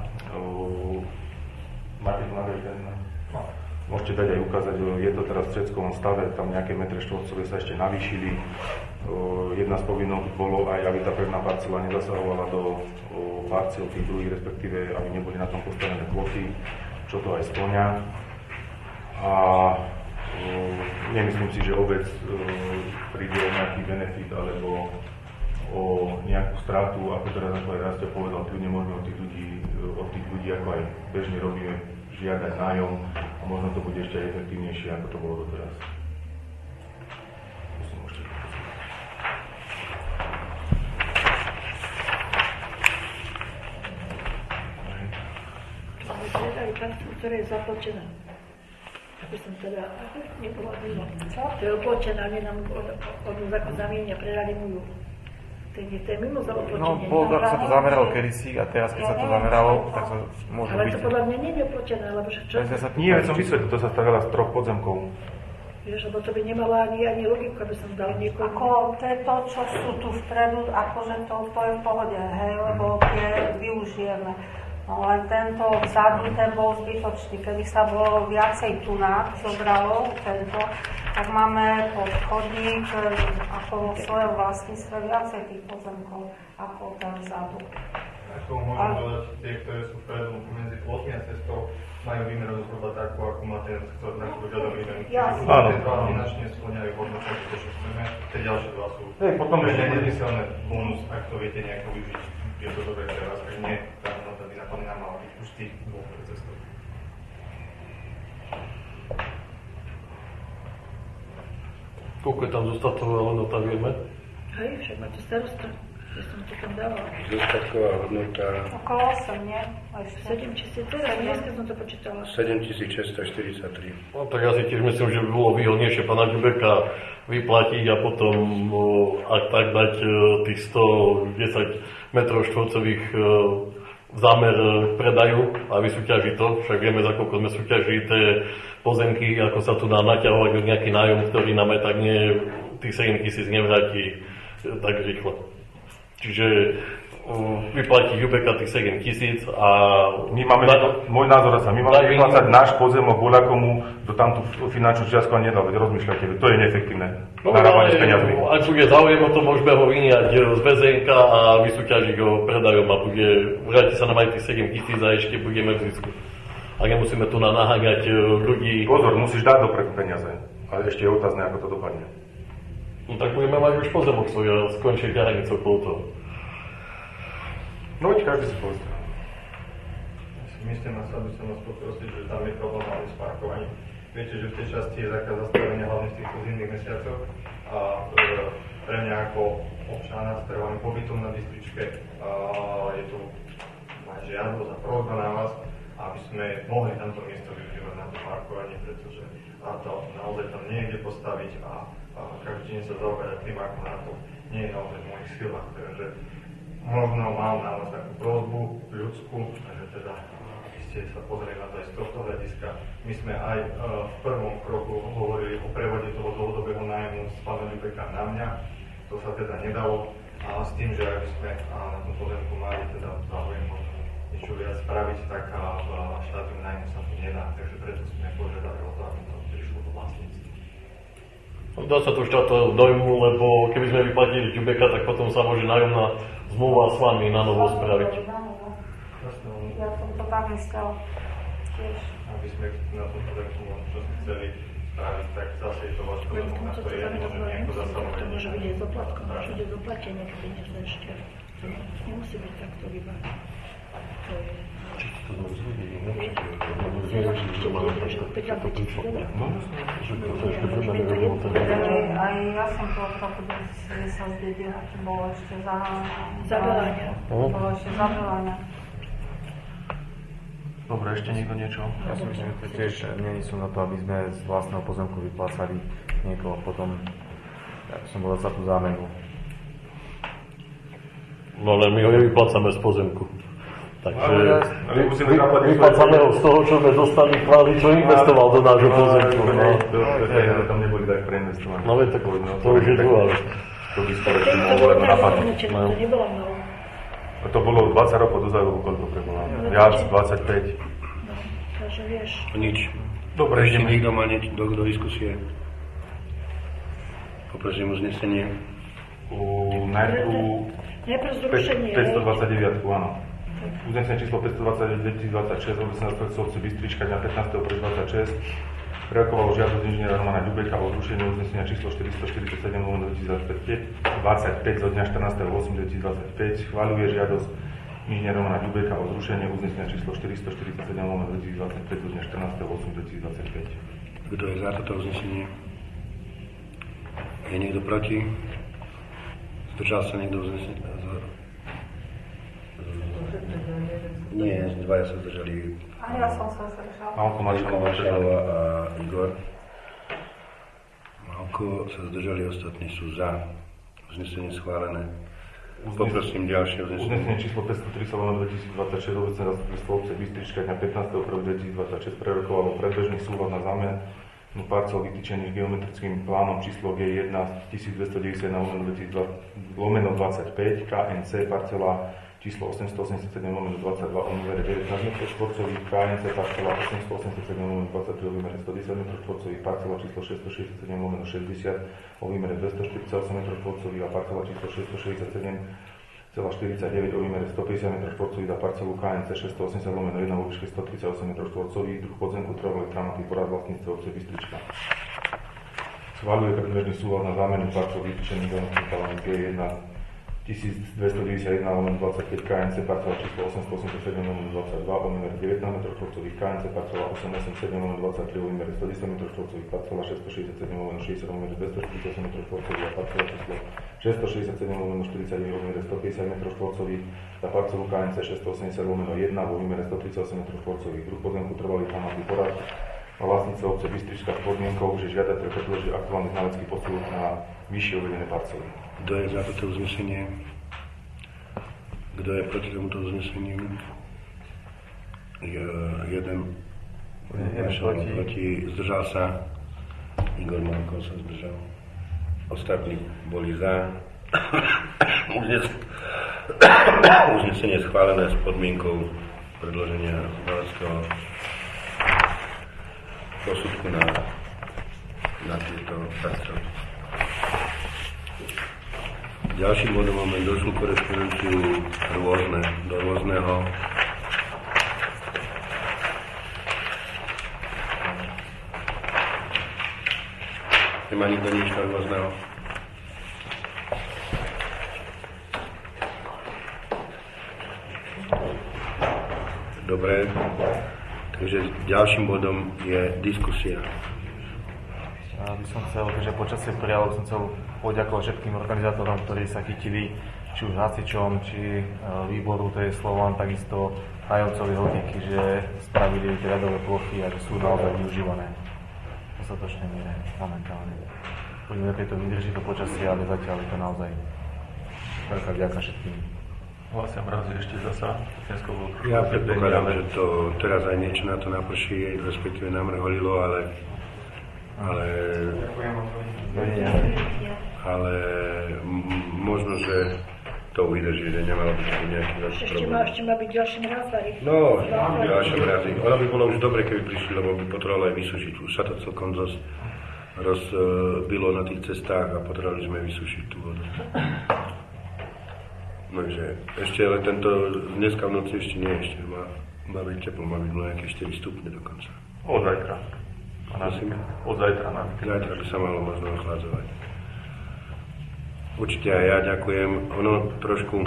Máte tu navržené? Môžete dať aj ukázať, je to teraz v všetkovom stave, tam nejaké metre štvorcové sa ešte navýšili. Jedna z povinností bolo aj, aby tá pevná parcela nezasahovala do parciel tých druhých, respektíve aby neboli na tom postavené ploty, čo to aj spĺňa. A nemyslím si, že obec príde o nejaký benefit alebo o nejakú stratu, ako teraz Rastio povedal, kľudne môžeme od tých ľudí, ako aj bežne robíme, žiadať nájom a možno to bude ešte efektívnejšie, ako to bolo doteraz. Ktorá je zapločená. Aby som teda nebola mimo. To je opločená, nie nám od ako zamienia, predali mu ju. To je mimo za opločenie. No, sa to zameralo kedysi a teraz, keď sa to zameralo, tak sa môže byť. Ale to podľa mňa nie je opločené, lebo čo? Nie, som vysvetlil, to sa starala z 3 podzemkov. Vieš, lebo to by nemalo ani logiku, aby som dal niekomu. Ako to je to, čo sú tu vpredu, akože to je v pohode, hej, lebo tie využijeme. No len tento vzadu, ten bol zbytočný. Keby sa bolo viacej tunák zobralo, tento, tak máme pod chodník ako vo svojom vlastníctve viacej tých pozemkov ako ten vzadu. Ako môžem dodať, tie, ktoré sú vpredu medzi plotmi a cestou, majú výmeru zhruba takú, ako má ten, ktorý na požiadavý výmeru. Áno. Tie dva finančne splňajú hodnotu, to, čo chceme. Tie ďalšie dva sú. Potom je nezmyselné bonus, ak to viete nejako využiť. Je to dobre teraz, ak nie, tá hodnota by naplnená mala byť už tých dvoch cestov. Koľko je tam zostatková hodnota, vieme? Hej, však má to starosta. Ja som to tam dávala. Zostatková hodnota... Okolo 8, nie? 7 000, teraz dneska som to počítala. 7643. No tak ja si tiež myslím, že by bolo výhodnejšie pána Ďubeka vyplatiť a potom, ak tak dať tých 110 metrov štvorcových zámer predaju a vysúťažiť to. Však vieme, za koľko sme súťažili tie pozemky, ako sa tu dá naťahovať nejaký nájom, ktorý nám aj tak tých 7 000 nevráti tak rýchlo. Čiže vyplatí Ďubeka tých 7 000 a... Môj názor sa, my máme vyplácať náš pozemok voľakomu do tamtú finančnú čiastku a nedávať, rozmýšľajte, to je neefektívne. Narábanie s peniazmi. Ak bude záujem o to, môžeme ho vyniať z BZNK a vysúťažiť ho predajom a vráti sa nám aj tých 7 000 a ešte budeme v zisku. a nemusíme tu naháňať ľudí. Pozor, musíš dať dopredu peniaze. Ale ešte je otázne, ako to dopadne. No tak budeme mať už pozemok svoj a skončiť ťahaniť okolo toho. No veď každý si povedzte. Myslím, aby som vás poprosiť, že tam je problém hlavne s parkovaním. Viete, že v tej časti je zákaz zastavenia hlavne v týchto zimných mesiacoch a pre mňa ako občana s trvalým pobytom na Bystričke je tu aj žiadosť a prosba na vás, aby sme mohli tamto miesto využívať na to parkovanie, pretože to naozaj tam nie je kde postaviť a každý deň sa zaoberať tým, ako na to nie je naozaj v mojich silách. Takže možno mám na vás takú prosbu ľudskú, že teda ste sa pozreli na to aj z tohto hľadiska. My sme aj v prvom kroku hovorili o prevode toho dlhodobého nájmu z pána Ďubeka na mňa. To sa teda nedalo, ale s tým, že ak by sme na tom pozemku mali teda záujem niečo viac spraviť, tak štádium nájmu sa tu nedá. Takže preto sme požiadali o to, aby to prišlo do vlastníctva. Dá sa to štátov dojmu, lebo keby sme vyplatili Ďubeka, tak potom sa môže nájomná zmluva s vami na novo spraviť. Ja som to tak myslel tiež. Aby sme na tom pozemku čo chceli spraviť, tak zase je to váš pozemok, na ktorý ja nemôžem nejako zasahovať. To môže byť aj zoplatkom, môže byť zaplatenie peniaze ešte. Nemusí byť takto iba. To je... To rozvidí, ne? Aj ja som to trochu sa zdedil, to bolo ešte Zabelania. Bolo ešte zabelania. Dobre, ešte niekto niečo? Ja si myslím, že tiež nie sú na to, aby sme z vlastného pozemku vyplácali niekoho potom, ja som bol za tú zámenu. No ale my ho nevyplácame z pozemku. Takže vyplácame ho z toho, čo sme dostali chváli, čo investoval do nášho pozemku. Tam neboli tak preinvestované. No veď tak to už je druhá vec. To by skoro ešte mohlo len napadnúť. To nebolo mnoho. To bolo 20 rokov dozadu, koľko prebola. Viac, 25. Takže vieš. Nič. Dobre, ešte niekto má niečo do diskusie. Poprosím uznesenie. Najprv zrušenie. 529, áno. Uznesenie číslo 529 2026, obecné zastupiteľstvo obce Bystrička dňa 15.1.26 prerokovalo žiadosť inžiniera Romana Ďubeka o zrušenie uznesenia číslo 447/2025 zo dňa 14.8.2025. Schvaľuje žiadosť inžiniera Romana Ďubeka o zrušenie uznesenia číslo 447/2025 zo dňa 14.8.2025. Kto je za toto uznesenie? Je niekto proti? Zdržal sa niekto uznesenia? Nie, dvaja sa zdržali. A ja som sa zdržal. Malko Mašalová a Igor. Malko sa zdržali, ostatní sú za. Uznesenie schválené. Poprosím ďalšie uznesenie. Uznesenie číslo 530/2026 obecné zastupiteľstvo obce Bystrička dňa 15.1.2026 prerokovalo predbežný súhlas na zámenu parcel vytýčených geometrickým plánom číslo G1 1291/25 KNC parcela číslo 887/22 o númere 19 m2, KNC parcela 887/23 o výmere 110 m2, parcela číslo 667/60 o výmere 248 m2 a parcela číslo 667,49 o výmere 150 m2 a parcelu KNC 680/1 vo výške 138 m2, druh podzemku trvalej trámatý porad vlastníctva obce Bystrička. Schvaľuje predbežný súhlas na zámenu parcel vytýčených geometrickým plánom G1 1291/25 KNC parcela číslo 887/22 o výmere 19 m2, KNC parcela 887/23 o výmere 110 m2, parcela 667/60 o výmere 248 m2 a parcela číslo 667/49 o výmere 150 m2 a parcelu KNC 680/1 vo výmere 138 m2. Druh pozemku trvalý plánový porad a vlastníctvo obce Bystrička s podmienkou, že žiadateľ predloží aktuálny znalecký posudok na vyššie uvedené parcely. Kto je za toto uznesenie? Kto je proti tomuto uzneseniu? Jeden proti. Zdržal sa. Igor Malko sa zdržal. Ostatní boli za. Uznesenie schválené s podmienkou predloženia znaleckého posudku na tieto parcely. Ďalším bodom máme došlú korespondenciu do rôzneho. Nemá nikto nič rôzneho. Dobre, takže ďalším bodom je diskusia. Ja by som chcel, že počasie prejavu som chcel poďakovať všetkým organizátorom, ktorí sa chytili, či už hasičom, či výboru, to je Slovan, takisto Hajovcovi Hotíky, že spravili tie ľadové plochy a že sú naozaj využívané v dostatočnej miere momentálne. Poďme to vydrží to počasie, ale zatiaľ je to naozaj veľká vďaka všetkým. Vlastne mrazí ešte zasa. Ja predpokladám, že to teraz aj niečo na to naprší, respektíve namrholilo, ale možno, že to vydrží, že nemalo byť nejaký veľký problém. Ešte má byť ďalší mrazvary. No, ďalšie mrazy. Ono by bolo už dobre, keby prišli, lebo by potrebovalo aj vysúšiť. Už sa to celkom dosť rozbilo na tých cestách a potrebovali sme vysúšiť tú vodu. Takže ešte, ale dneska v noci ešte nie, ešte má byť teplo, má byť nejaké 4 stupne dokonca. Od zajtra. Od zajtra na víkend. Zajtra by sa malo možno ochladzovať. Určite aj ja ďakujem. Ono trošku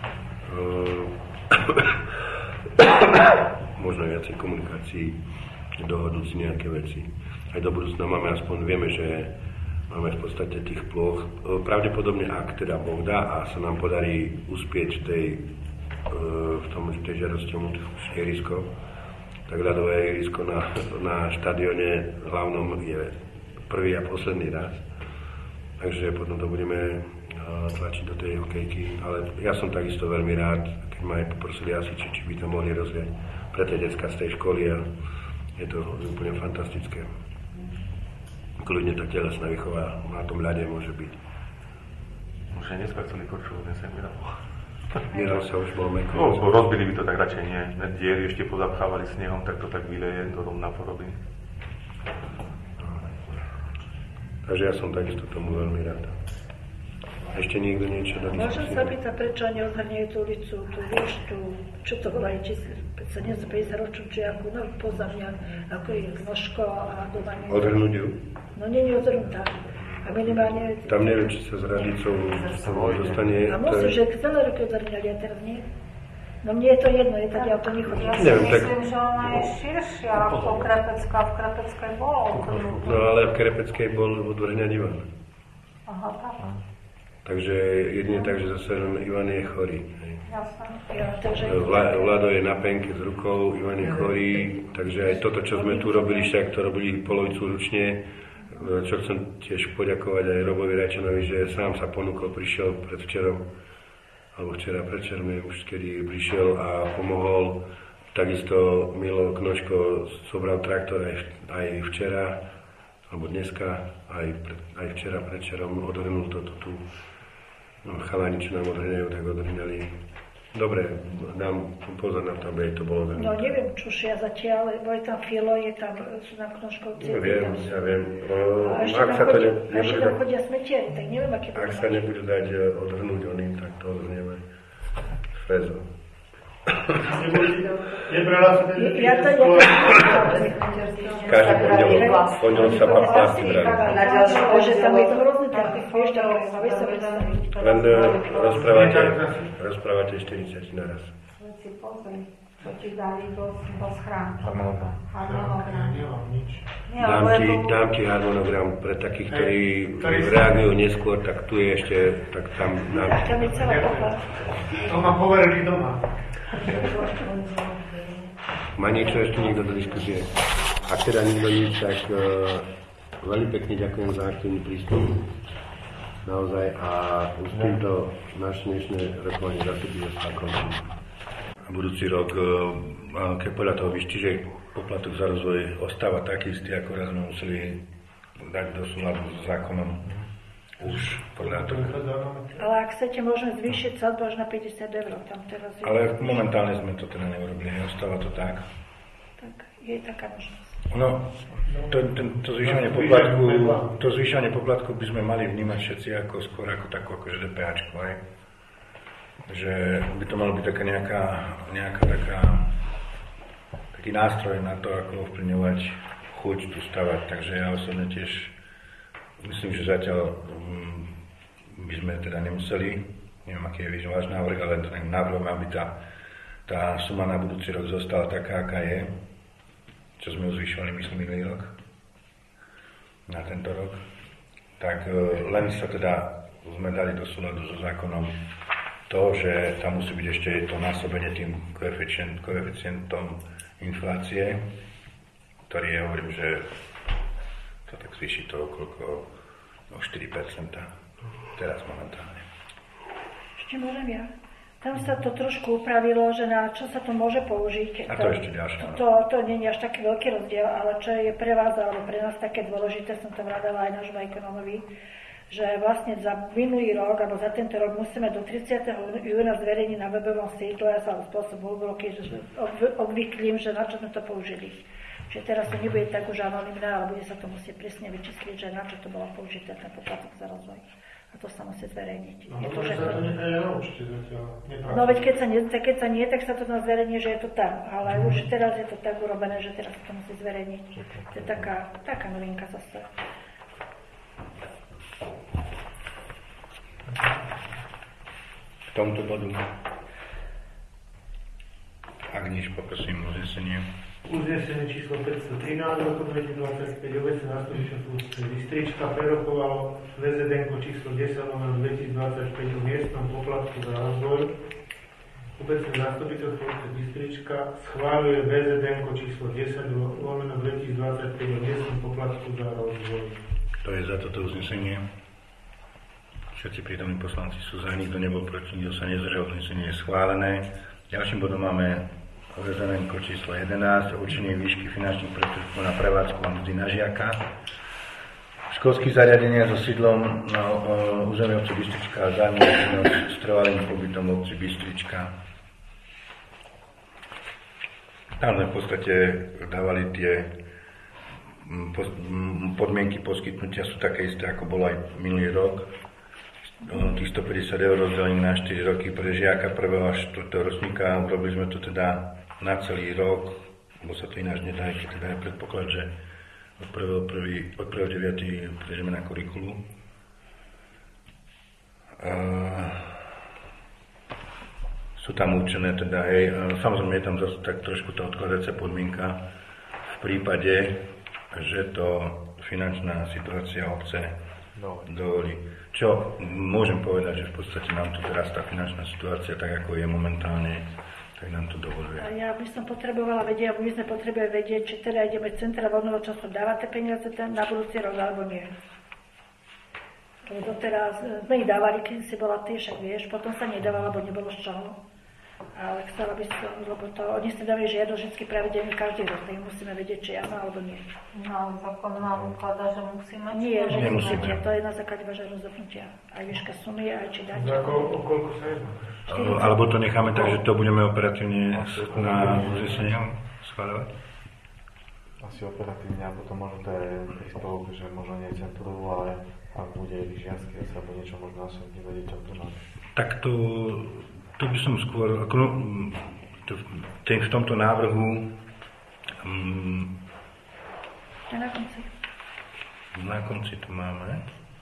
možno viacej komunikácií dohodnúť si nejaké veci. Aj do budúcna vieme, že máme v podstate tých ploch. Pravdepodobne, ak teda Boh dá a sa nám podarí uspieť v tej žiadosti o ihrisko, tak ľadové ihrisko na štadióne hlavnom je prvý a posledný raz. Takže potom to budeme tlačiť do tej hokejky. Ale ja som takisto veľmi rád, keď ma aj poprosili asi, či by to mohli rozviať pre tie decka z tej školy a je to úplne fantastické. Kľudne tá telesná výchova na tom ľade môže byť. Už aj dneska chceli korčulovať, dnes sa nedalo. Nedal sa už bol meko. No, rozbili by to tak radšej nie. Diery ešte pozapchávali snehom, tak to tak vyleje, to rovná porobí. Takže ja som takisto tomu veľmi rád. Ešte niekto niečo do diskusie? Môžem sa pýtať, prečo neodhrňujú tú ulicu, čo to volajú, či sa nie za 50 ročnú, či akú pozemňa, ako je Knožko a doma. Odhrnúť ju? No nie je odhrnutá. A minimálne... Tam neviem, či sa s radicou dostane... A musím, že celé roky odhrňali, a teraz nie. No mne je to jedno, je tak, ja o to nechodím. Ja si myslím, že ona je širšia ako Krepecká, v Krepeckej bolo odhrnutá. No ale v Krepeckej bol odvrňať Ivan. Aha, tak. Takže jedine tak, že zase Ivan je chorý. Jasne. Vlado je na penke s rukou, Ivan je chorý, takže aj toto, čo sme tu robili, však to robili polovicu ručne, čo chcem tiež poďakovať aj Robovi Rajčanovi, že sám sa ponúkol, prišiel predvčerom, alebo včera predvčerom, už kedy prišiel a pomohol. Takisto Milo Knožko zobral traktor aj včera, alebo dneska, aj včera predvčerom odhrnul toto tu. No, chalani, čo nám odhrňajú, tak odhrňali. Dobre, dám pozor na to, aby to bolo veľmi. No neviem, čušia zatiaľ, lebo je tam Filo, sú tam Knožkovci. No, ja viem. A ešte tam chodia smetiari, tak neviem, aké to. Ak sa nebudú dať odhrnúť oným, tak to odhrnieme frezom. Ja to Každý pondelok sa papáci brali. Že tam je to hrozný trafik, vieš, tak vieš sa predstaviť. Len rozprávate 40 naraz. Si pozri, čo ti dali do schránky. Harmonogram. Dám ti harmonogram pre takých, ktorí reagujú neskôr, tak tu je ešte, tak tam nám... Tam je celá kopa. To ma poverili doma. Má niečo ešte niekto do diskusie? Ak teda nikto nič, tak veľmi pekne ďakujem za aktívny prístup. Naozaj a už týmto naše dnešné rokovanie zastupiteľstva končí. Budúci rok, keď podľa toho vyšti, že poplatok za rozvoj ostáva taký istý, ako raz sme museli dať do súladu s zákonom. Už podľa toho. Ale ak chcete, môžeme zvýšiť sadbu až na 50 €. Tam teraz je... Ale momentálne sme to teda neurobili, ostáva to tak. Tak je taká možnosť. No, to zvýšenie poplatku by sme mali vnímať všetci ako skôr ako takú akože DPAčku, aj? Že by to malo byť taká nejaká taký nástroj na to, ako ovplyvňovať chuť tu stavať. Takže ja osobne tiež myslím, že zatiaľ by sme teda nemuseli, neviem, aký je váš návrh, ale návrhom, aby tá suma na budúci rok zostala taká, aká je, čo sme zvyšovali, myslím, minulý rok, na tento rok. Tak len sa teda sme dali do súladu so zákonom to, že tam musí byť ešte to násobenie tým koeficientom inflácie, ktorý je, hovorím, že to tak zvýši to okolo 4% teraz momentálne. Ešte môžem ja? Tam sa to trošku upravilo, že na čo sa to môže použiť. A to ešte ďalšie. To nie je až taký veľký rozdiel, ale čo je pre vás alebo pre nás také dôležité, som tam radala aj nášmu ekonómovi, že vlastne za minulý rok alebo za tento rok musíme do 30. júna zverejniť na webovom sídle sa spôsob obvyklým, že na čo sme to použili. Čiže teraz to nebude tak už anonymné, ale bude sa to musieť presne vyčísliť, že na čo to bolo použité ten poplatok za rozvoj. A to sa musí zverejniť. No, že sa to nedajú určite zatiaľ. No veď keď sa nie, tak sa to zverejní, že je to tam. Ale už teraz je to tak urobené, že teraz sa to musí zverejniť. To je taká novinka zase. K tomuto bodu, ak nič, poprosím uznesenie. Uznesenie číslo 513 roku 2025 obecné zastupiteľstvo Bystrička prerokovalo VZN číslo 10 2025 o miestnom poplatku za rozvoj. Obecné zastupiteľstvo Bystrička schváľuje VZN číslo 10 2025 o miestnom poplatku za rozvoj. Kto je za toto uznesenie? Všetci prítomní poslanci sú za, nikto nebol proti, nikto sa nezrel, uznesenie je schválené. Ďalším bodom máme VZN číslo 11, určenie výšky finančných prostriedkov na prevádzku a mzdy na žiaka. Školských zariadenia so sídlom na území obce Bystrička a zájmu s trvalým pobytom v obci Bystrička. Tam sme v podstate dávali tie podmienky poskytnutia sú také isté, ako bolo aj minulý rok. Tých 150 € rozdelených na 4 roky pre žiaka 1. až 4. ročníka. Urobili sme to teda na celý rok, lebo sa to ináč nedá, keď teda je predpoklad, že od 1.9. prejdeme na kurikulu. Sú tam určené teda, samozrejme je tam zase tak trošku tá odkladacia podmienka v prípade, že to finančná situácia obce dovolí. Čo môžem povedať, že v podstate nám tu teraz tá finančná situácia, tak ako je momentálne, tak nám to dovoluje. A ja by som potrebovala vedieť, alebo my sme potrebovali vedieť, či teda ideme centra voľného času dávať tie peniaze na budúci rok, alebo nie. Lebo doteraz sme ich dávali, keď si bola ty, však vieš, potom sa nedávala, lebo nebolo z čoho. Ale chcela by som, lebo to, oni ste dávajú žiadosť vždy pravidelne každý rok, tak musíme vedieť, či áno alebo nie. No, zákon nám ukladá, že musíme. Nie, že nemusíte, to je na základe vašeho rozhodnutia. Aj výška sumy, aj či dáte. O koľko sa jedná? Alebo to necháme tak, že to budeme operatívne na uznesenia schváľovať? Asi operatívne a potom možno to je príspevok, že možno nie centrovo, ale ak bude lyžiarsky alebo niečo možno následne vedieť o tom. Tak to by som skôr, v tomto návrhu na konci to máme.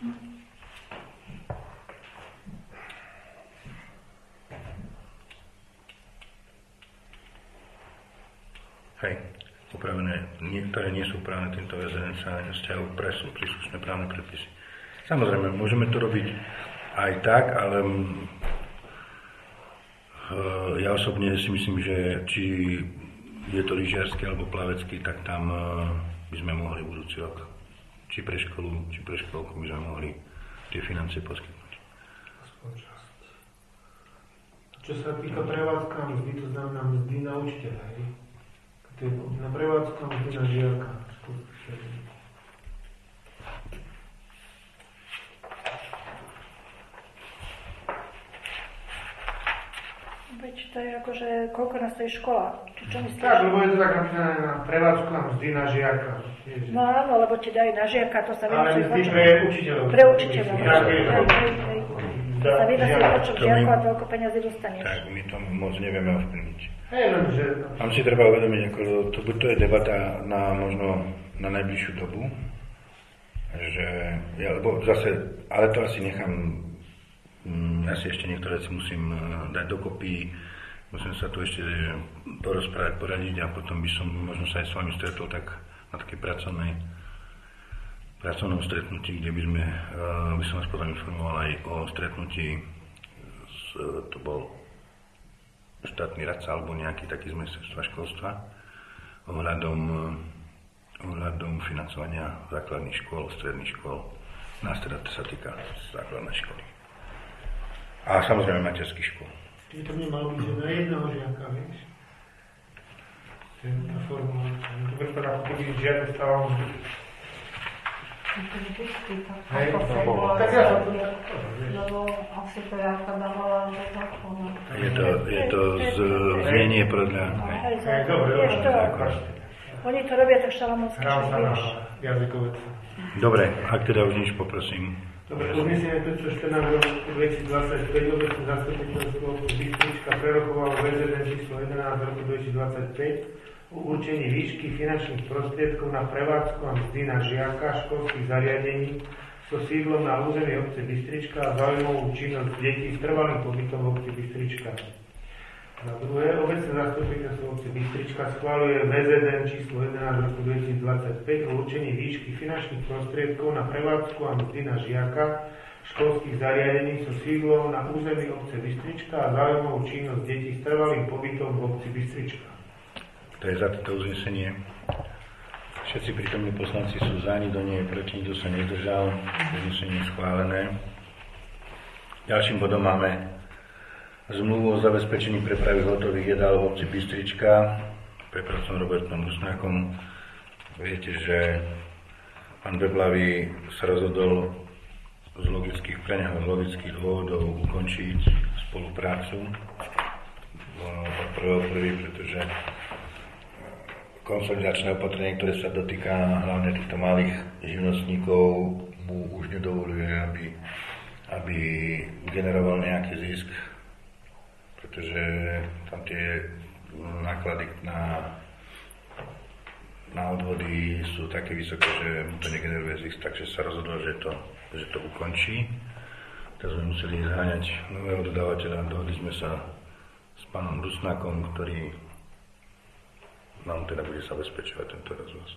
Hej, upravené, niektoré nie sú upravené týmto VZN sa nevzťahujú presú príslušné právne predpisy. Samozrejme, môžeme to robiť aj tak, ale ja osobne si myslím, že či je to lyžiarsky alebo plavecký, tak tam by sme mohli budúci rok, či pre školu, či pre školku by sme mohli tie financie poskytnúť. Čo sa týka prevádzka mzdy, to znamená mzdy na učiteľa, hej? Na prevádzku mzdy na žiaka. Veď to je akože, koľko nás stojí škola? Čo myslíš? Tak, lebo je to tak napísané na prevádzku a mzdy na žiaka. No áno, lebo ti dajú na žiaka, to sa vie. Ale mzdy pre učiteľov. Pre učiteľov. To sa vie, že počom žiaku a toľko peniazy dostaneš. Tak, my to moc nevieme ovplyvniť. Tam si treba uvedomiť, ako to je debata na možno na najbližšiu dobu. lebo zase, ale to asi nechám, ja si ešte niektoré veci musím dať dokopy, musím sa tu ešte porozprávať, poradiť a potom by som možno sa aj s vami stretol tak na takej pracovnom stretnutí, kde by som vás potom informoval aj o stretnutí, to bol štátny radca alebo nejaký taký z ministerstva školstva ohľadom financovania základných škôl, stredných škôl. Nás teda to sa týka základnej školy. A samozrejme materských škôl. Čiže to nemalo byť, že na jedného žiaka, vieš? Tá formulácia. To vypadá, ako keby žiadne stávam. Lebo asi to Janka dávala do zákona. Je to znenie podľa... Oni to robia tak šalamonsky, že vieš. Jazykovedca. Dobre, ak teda už nič, poprosím. Dobre, uznesenie 514 roku 2025 obecné zastupiteľstvo Bystrička prerokovalo VZN číslo 11 roku 2025 o určení výšky finančných prostriedkov na prevádzku a mzdy na žiaka školských zariadení so sídlom na území obce Bystrička a záujmovú činnosť detí s trvalým pobytom v obci Bystrička. Na druhé, obecné zastupiteľstvo obce Bystrička schváľuje VZN číslo 11 roku 2025 o určení výšky finančných prostriedkov na prevádzku a mzdy na žiaka školských zariadení so sídlom na území obce Bystrička a záujmovú činnosť detí s trvalým pobytom v obci Bystrička. To je za toto uznesenie. Všetci prítomní poslanci sú za, nikto nie je proti, nikto sa nezdržal. Uznesenie je schválené. Ďalším bodom máme zmluvu o zabezpečení prepravy hotových jedál v obci Bystrička prepravcom Robertom Rusnákom. Viete, že pán Beblavý sa rozhodol z logických dôvodov ukončiť spoluprácu od 1.1., pretože konsolidačné opatrenie, ktoré sa dotýka hlavne týchto malých živnostníkov, mu už nedovoluje, aby generoval nejaký zisk, pretože tam tie náklady na odvody sú také vysoké, že mu to negeneruje zisk, takže sa rozhodol, že to ukončí. Tak sme museli zháňať nového dodávateľa, dohodli sme sa s pánom Rusnákom, ktorý nám teda bude zabezpečovať tento rozvoz.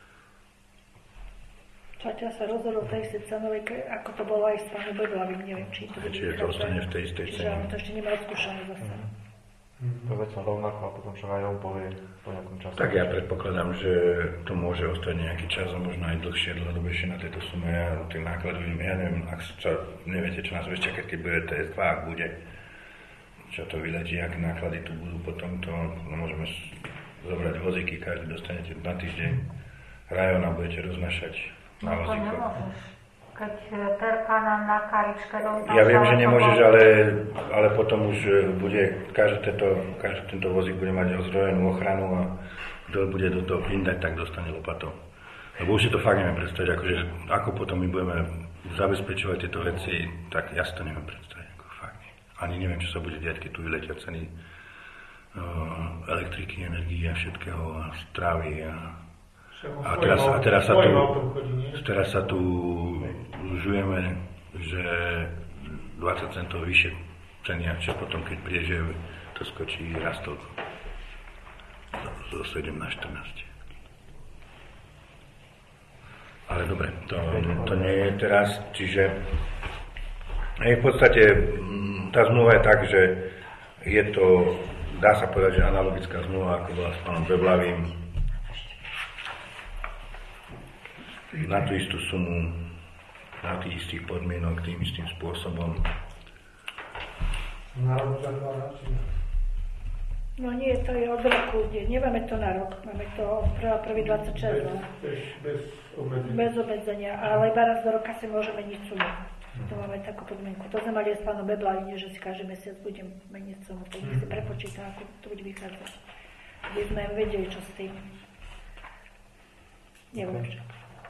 Čaťa sa rozhodol tej istej cenovej, ako to bolo aj s pánom Beblavým, neviem, či to bude čiže to ostane v tej istej cene. Čiže on to ešte nemá odskúšané zase. To zatiaľ rovnako a potom čo aj on povie po nejakom čase. Tak ja predpokladám, že to môže ostať nejaký čas a možno aj dlhšie na tejto sume a tých nákladov, ja neviem, ak neviete, čo nás bude čakať, keď bude TS2, ak bude, čo to vyletí, aké náklady tu budú potom, to môžeme zobrať vozíky, každý dostanete na týždeň rajón a budete roznašať na vozíkoch. Keď terka nám na karičke roznáša... Ja viem, že nemôžeš, ale potom už bude, každý tento vozík bude mať ozbrojenú ochranu a kto bude do toho plindať, tak dostane lopatou. Lebo už si to fakt neviem predstaviť, ako potom my budeme zabezpečovať tieto veci, tak ja si to neviem predstaviť. Ako fakt. Ani neviem, čo sa bude diať, keď tu vyletia ceny elektriky, energie a všetkého, a stravy a teraz sa tu žujeme, že 20 centov vyššie ceny, a čo potom, keď príde, že to skočí raz toľko. Zo 7 na 14. Ale dobre, to nie je teraz, čiže v podstate tá zmluva je tak, že je to, dá sa povedať, že analogická zmluva, ako bola s pánom Beblavým, na tú istú sumu, na tých istých podmienok, tým istým spôsobom. No nie, to je od roku, nemáme to na rok, máme to prvý 26. Bez obmedzenia, ale iba raz do roka si môžeme meniť sumu. To máme takú podmienku. To sme mali aj s pánom Beblavým, že si každý mesiac budem meniť sumu, tak nech si prepočíta, ako to bude vychádzať. Aby sme vedeli, čo s tým. Neviem, čo.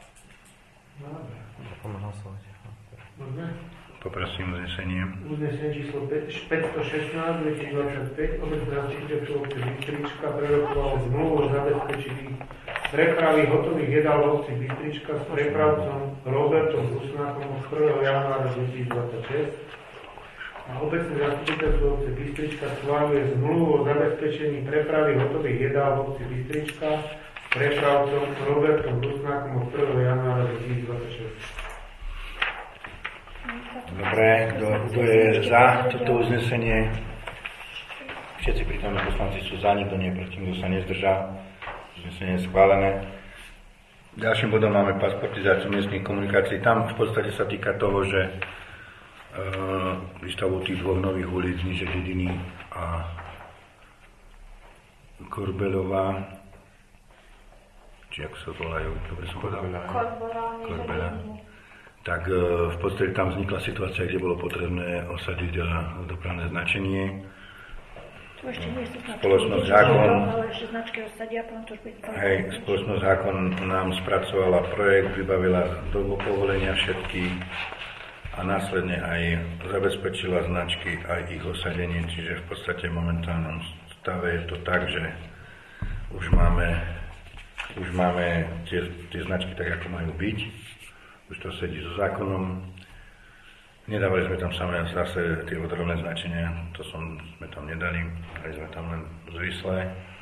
Poprosím uznesenie. Uznesenie číslo 516 2025 obecné zastupiteľstvo obce Bystrička prerokovalo zmluvu o zabezpečení prepravy hotových jedál v obci Bystrička s prepravcom Robertom Rusnákom od 1. januára 2026. A obecné zastupiteľstvo obce Bystrička schváľuje zmluvu o zabezpečení prepravy hotových jedál v obci Bystrička s prepravcom Robertom Rusnákom od 1. januára 2026. Dobre, kto je za toto uznesenie? Všetci prítomní poslanci sú za, nikto nie je proti, nikto sa nezdržal. Uznesenie je schválené. Ďalším bodom máme pasportizáciu miestnych komunikácií. Tam v podstate sa týka toho, že výstavu tých dvoch nových ulic, Níže Dediny a Korbelová, či ako sa volajú, dobre som povedal? Korbela. Tak v podstate tam vznikla situácia, kde bolo potrebné osadiť dopravné značenie. Spoločnosť Zákon, spoločnosť Zákon nám spracovala projekt, vybavila povolenia všetky a následne aj zabezpečila značky aj ich osadenie, čiže v podstate v momentálnom stave je to tak, že už máme tie značky tak, ako majú byť, už to sedí so zákonom. Nedávali sme tam samé zase tie odrovné značenia, to sme tam nedali, dali sme tam len zvislé.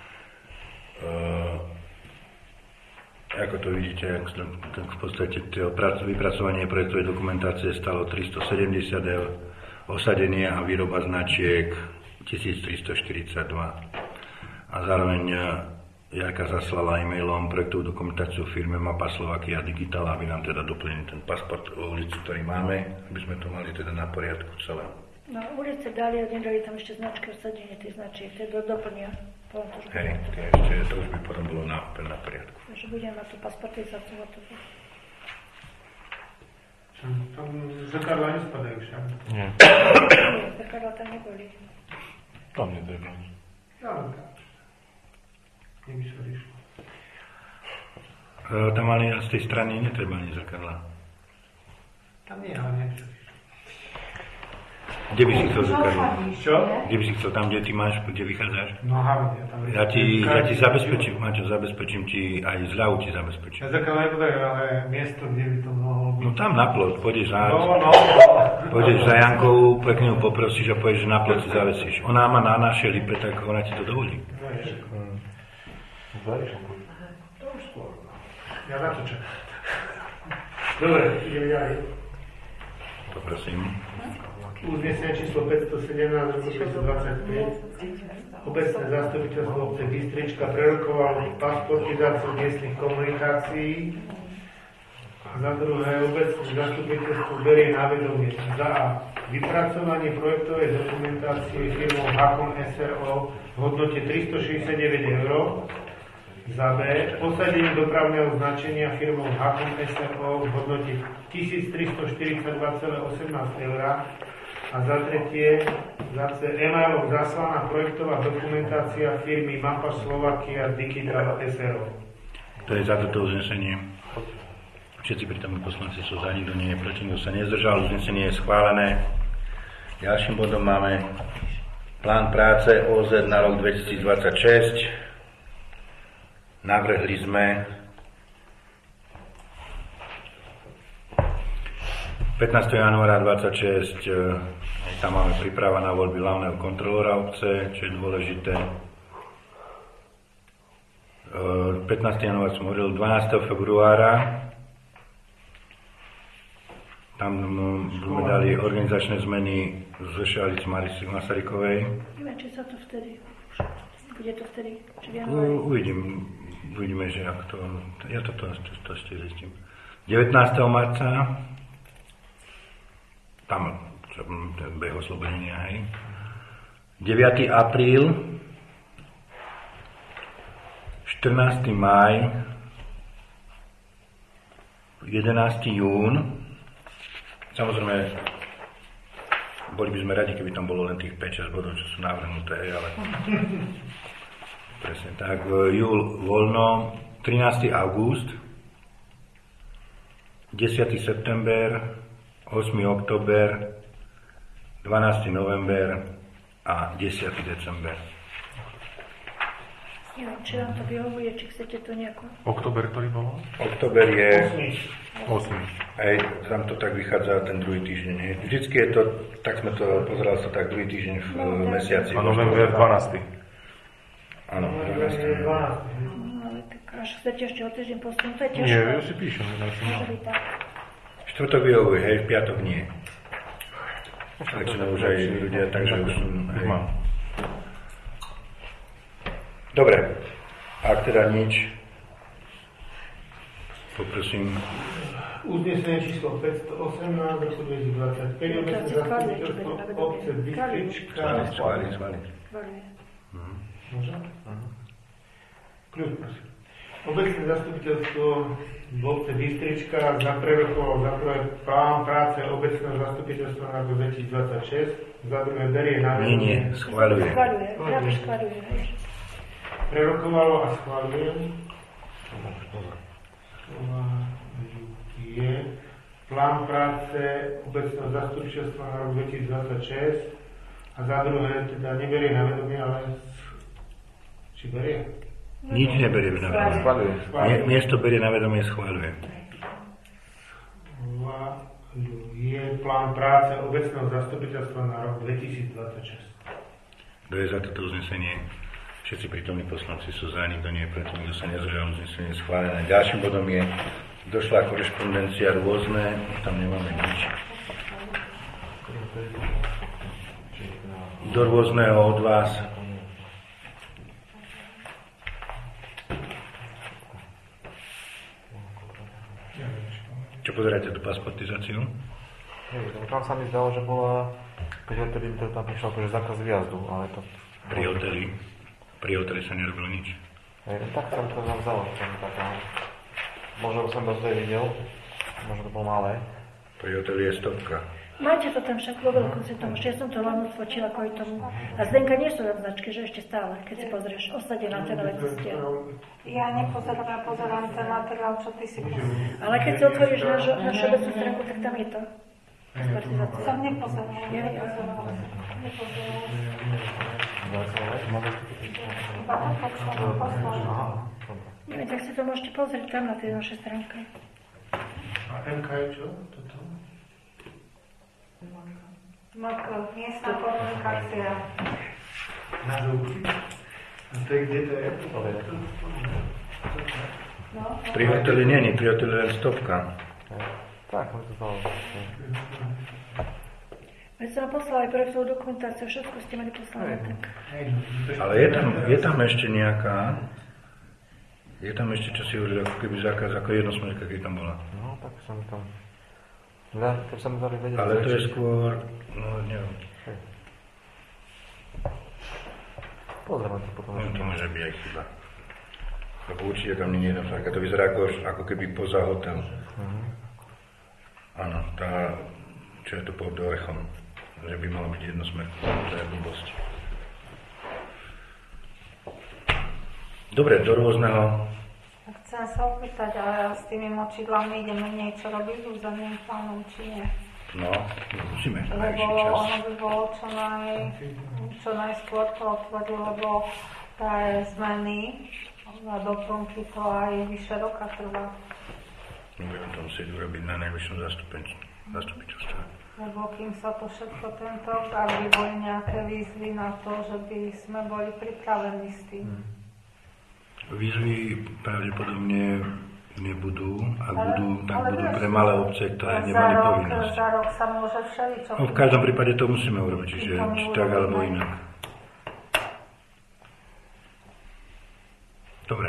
Ako to vidíte, v podstate vypracovanie projektovej dokumentácie stalo 370 €, osadenie a výroba značiek 1342. A zároveň Jarka zaslala e-mailom projektovú dokumentáciu firme Mapa Slovakia Digital, aby nám teda doplnili ten pasport o ulici, ktorý máme, aby sme to mali teda na poriadku celé. No, ulice dali a nedali tam ešte značky osadenie tých značiek, to doplnia. Hej, to už by potom bolo na poriadku. Takže budeme mať tú pasportizáciu hotovú. Tam zrkadlá nespadajú však. Nie. Zrkadlá tam neboli. Tam netreba. Neby sa vyšlo. Tam ale z tej strany netreba ani zrkadlá. Tam nie, ale nechceš. Kde by si chcel zrkadlá? Čo? Kde by si chcel, tam, kde ty máš, kde vychádzaš? No hlavne, tam je. Ja ti zabezpečím, Maťo, zabezpečím ti, aj zľavu ti zabezpečím. Ja zrkadlá nepodajú, ale miesto, kde by to mohlo byť. No tam na plot, pôjdeš No. Pôjdeš za Jankou, pekne ju poprosíš a pôjdeš, že na plot si zavesíš. Ona má na našej lipe, tak ona ti to dovolí. To už skôr. Ja na to čakám. Dobre, ideme ďalej. Poprosím. Uznesenie číslo 517 roku 2025. Obecné zastupiteľstvo obce Bystrička prerokovalo pasportizáciu miestnych komunikácií. Za druhé, obecné zastupiteľstvo berie na vedomie za A. Vypracovanie projektovej dokumentácie firmou Hakon SRO v hodnote 369 €. Za B. Posadenie dopravného značenia firmou Hakon SRO v hodnote 1342,18 €. A za tretie, za C. e-mailom zaslaná projektová dokumentácia firmy Mapa Slovakia Digital SRO. To je za toto uznesenie. Všetci prítomní poslanci sú za, nikto nie je proti, nikto sa nezdržal, uznesenie je schválené. Ďalším bodom máme plán práce OZ na rok 2026. Navrhli sme 15. januára 2026, tam máme príprava na voľby hlavného kontrolóra obce, čo je dôležité. 15. január som hovoril, 12. februára, tam sme dali organizačné zmeny z Šalic Marisy Masarykovej. Neviem, či sa to vtedy, bude to vtedy, či Uvidíme, že ak to, ja to ešte zistím. 19. marca, tam ten beh oslobodenia, hej. 9. apríl, 14. máj, 11. jún. Samozrejme, boli by sme radi, keby tam bolo len tých 5-6 bodov, čo sú navrhnuté, ale presne tak. Júl voľno, 13. august, 10. september, 8. október, 12. november a 10. december. Neviem, či vám to vyhovuje, či chcete to nejako... Október, ktorý bol? Október je... 8. Aj tam to tak vychádza ten druhý týždeň. Hej. Vždycky je to, tak sme to pozerali sa tak druhý týždeň v mesiaci. A november 12. Áno, 12. Ale tak až chcete ešte o týždeň posunúť, to je ťažko. Nie, ja si píšem. Môže byť tak. Štvrtok vyhovuje, hej, v piatok nie. Väčšinou už aj ľudia, takže už sú... Dobre, ak teda nič, poprosím. Uznesenie číslo 518 roku 2025, obecné zastupiteľstvo obce Bystrička. Schváliť. Môžem? Kľud, prosím. Obecné zastupiteľstvo v obce Bystrička zaprerokovalo za prvé plán práce obecného zastupiteľstva na rok 2026, za druhé berie na vedomie. Nie, schváľuje. Schváľuje. Prerokovalo a schváľuje. Je plán práce obecného zastupiteľstva na rok 2026 a za druhé teda neberie na vedomie, ale či berie? Nič neberie na vedomie. Miesto berie na vedomie, schváľuje. Je plán práce obecného zastupiteľstva na rok 2026. Kto je za toto uznesenie? Všetci prítomní poslanci sú za, nikto nie je proti, nikto sa nezdržal, uznesenie je schválené. Ďalším bodom je došlá korešpondencia rôzne, tam nemáme nič. Do rôzneho od vás. Čo pozeráte tú pasportizáciu? Tam sa mi zdalo, že bola pri hoteli, to tam prišiel akože zákaz výjazdu, ale to... Pri hoteli sa nerobilo nič. Tak som to tam vzal, možno som to zde videl, možno to bolo malé. Pri hoteli je 100. Máte to tam však vo veľkom svetom, ja som to len odfočila kvôli tomu. A Zdenka nie sú značky, že ešte stále, keď si pozrieš, osadená ten ceste. Ja nepozerám, ja pozerám ten materiál, čo ty si pozerám. Ale keď si otvoríš našu obecnú stránku, tak tam je to. Som nepozerám. Neviem, tak si to môžete pozrieť tam na tej našej stránke. A MK je čo? Toto? Miestna komunikácia. Na zúky. A to je kde to je? Pri hoteli nie, pri hoteli len 100. Tak, to znalo. Veď som poslala aj projektovú dokumentáciu, všetko ste mali poslané. Ale je tam ešte nejaká... Je tam ešte, čo si hovoril, ako keby zákaz, ako jednosmerka, keď tam bola. No, tak som tam... Ja, keď som to vedel... Ale to je skôr... No, neviem. Pozrieme to potom. No, to môže byť aj chyba. Lebo určite tam nie je jednosmerka. To vyzerá ako keby poza hotel. Áno, tá... Čo je to pod Orechom. Že by malo byť jednosmerka. To je blbosť. Dobre, do rôzneho... Chcem sa opýtať, ale s tými močidlami ideme niečo robiť s územným plánom, či nie? No, musíme. Lebo ono by bolo čo najskôr to otvoriť, lebo tá zmeny a doplnky to aj vyše roka trvá. Budeme to musieť urobiť na najvyššom zastupiteľstve. Lebo kým sa to všetko tento, aby boli nejaké výzvy na to, že by sme boli pripravení s tým. Výzvy pravdepodobne nebudú, ak budú, tak budú pre malé obce, ktoré nemali povinnosť. Za rok sa môže všeličo. No, v každom prípade to musíme urobiť, čiže či tak alebo inak. Dobre.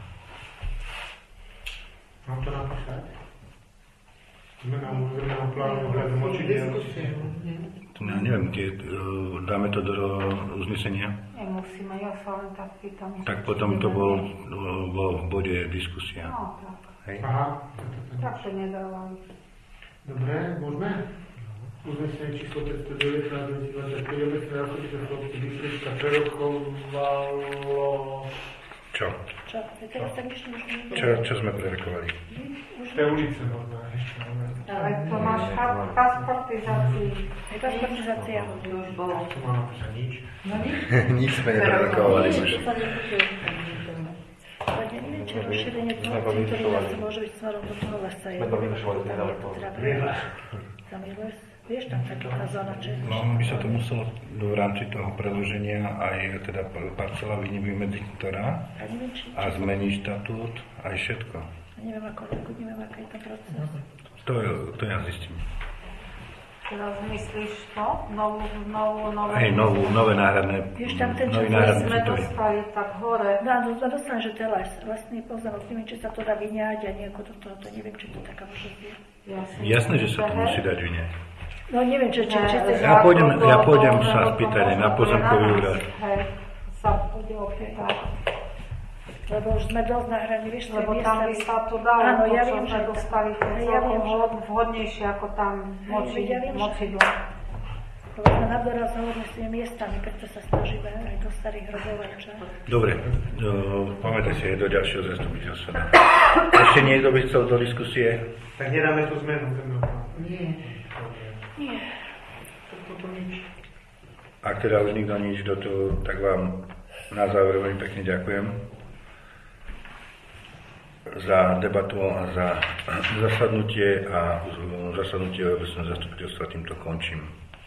Mám to napísať? Zmena územného plánu ohľadom močidiel. Ja neviem, dáme to do uznesenia? Nemusíme, ja sa len tak pýtam. Tak potom to bol v bode diskusia. No, tak. Hej? Aha. Takže nedávam. Dobre, môžeme? Uznesenie číslo 509 2025 obecné zastupiteľstvo obce Bystrička prerokovalo... Čo? Čo? Teraz tak ešte možno... Čo sme prerokovali? To je ulice možno ešte. Pasportizácii. Pasportizácia. Tu mám napísať nič. Nič sme neprerokovali už. Neviem, či rozšírenie toho cintorína môže byť smerom do toho lesa. Sme to vynašovali nedaleko. Tam je les. Vieš, tam taká zóna, čo je? No, by sa to muselo v rámci toho predĺženia aj teda parcela vymedzi ktorá a zmeniť štatút, aj všetko. Neviem, aká je tam proces. To ja zistím. Teraz myslíš to? Nové náhradné. Vieš, tam ten nový čo náhradný sme cintorín. dostali tak hore. No, dostane, že to je les. Lesný pozemok. Neviem, či sa to dá vyňať a nejako do toho. To neviem, či to taká možnosť je. Jasné, že sa to musí dať vyňať. No, neviem, či Ja pôjdem sa spýtať na pozemkový úrad. Sa bude opýtať. Lebo už sme dosť na hrane, vieš, lebo tam by sa to dalo, áno, to, ja čo viem, sme dostali, to celkom vhodnejšie, ako tam močidlo. Lebo sme na doraz hovorili s tými miestami, preto sa snažíme aj do starých hrobov aj čas. Dobre, pamätaj si aj do ďalšieho zastupiteľstva. Ešte niekto by chcel do diskusie? Tak nedáme tú zmenu. Nie. Ak teda už nikto nič do toho, tak vám na záver veľmi pekne ďakujem za debatu a za zasadnutie a zasadnutie obecného zastupiteľstva týmto končím.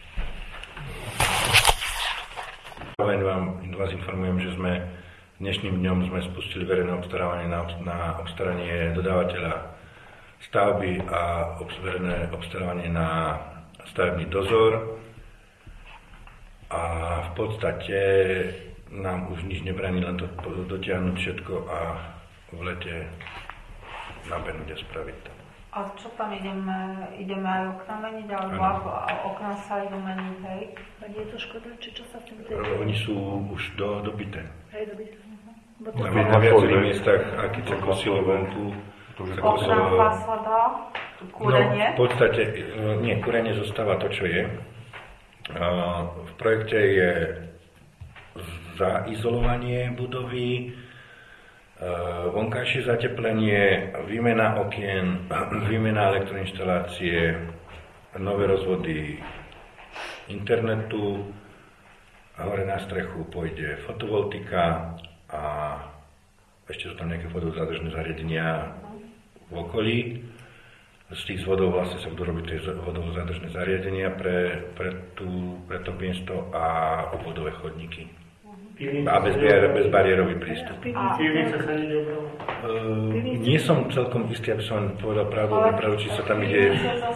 Zároveň vás informujem, že sme dnešným dňom spustili verejné obstarávanie na obstaranie dodávateľa stavby a verejné obstarávanie na stavebný dozor a v podstate nám už nič nebráni len to dotiahnuť všetko a v lete nabehnúť a spraviť to. A čo tam ideme aj okna meniť, alebo okna sa idú meniť, hej? A nie je to škoda, či čo sa v tom deje? Oni sú už dobité. Hej, dobité. Na viacerých miestach architekt kosil vonku. Okna, fasada, kúrenie? No, v podstate, nie, kúrenie zostáva to, čo je. V projekte je zaizolovanie budovy, vonkajšie zateplenie, výmena okien, výmena elektroinštalácie, nové rozvody internetu, a hore na strechu pôjde fotovoltika a ešte sú tam nejaké vodozádržné zariadenia v okolí. Z tých zvodov vlastne sa budú robiť tie vodozádržné zariadenia pre to miesto a obvodové chodníky. A bezbariérový prístup. Pivnica sa ide opravovať? Nie som celkom istý, aby som povedal pravdu, či sa tam ide...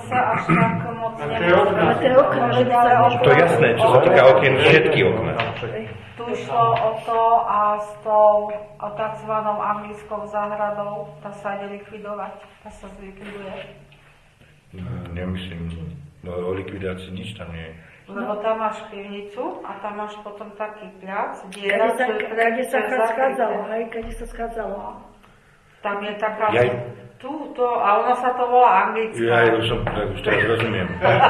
To je jasné, čo sa týka okien, všetky okná. Tu išlo o to a s tou takzvanou anglickou záhradou, tá sa ide likvidovať, tá sa zlikviduje. Nemyslím, o likvidácii nič tam nie je. Lebo tam máš pivnicu a tam máš potom taký pľac, diera, kde sa schádzalo, hej, kde sa schádzalo. Tam je taká... a ono sa to volá anglická. Ja už teraz rozumiem.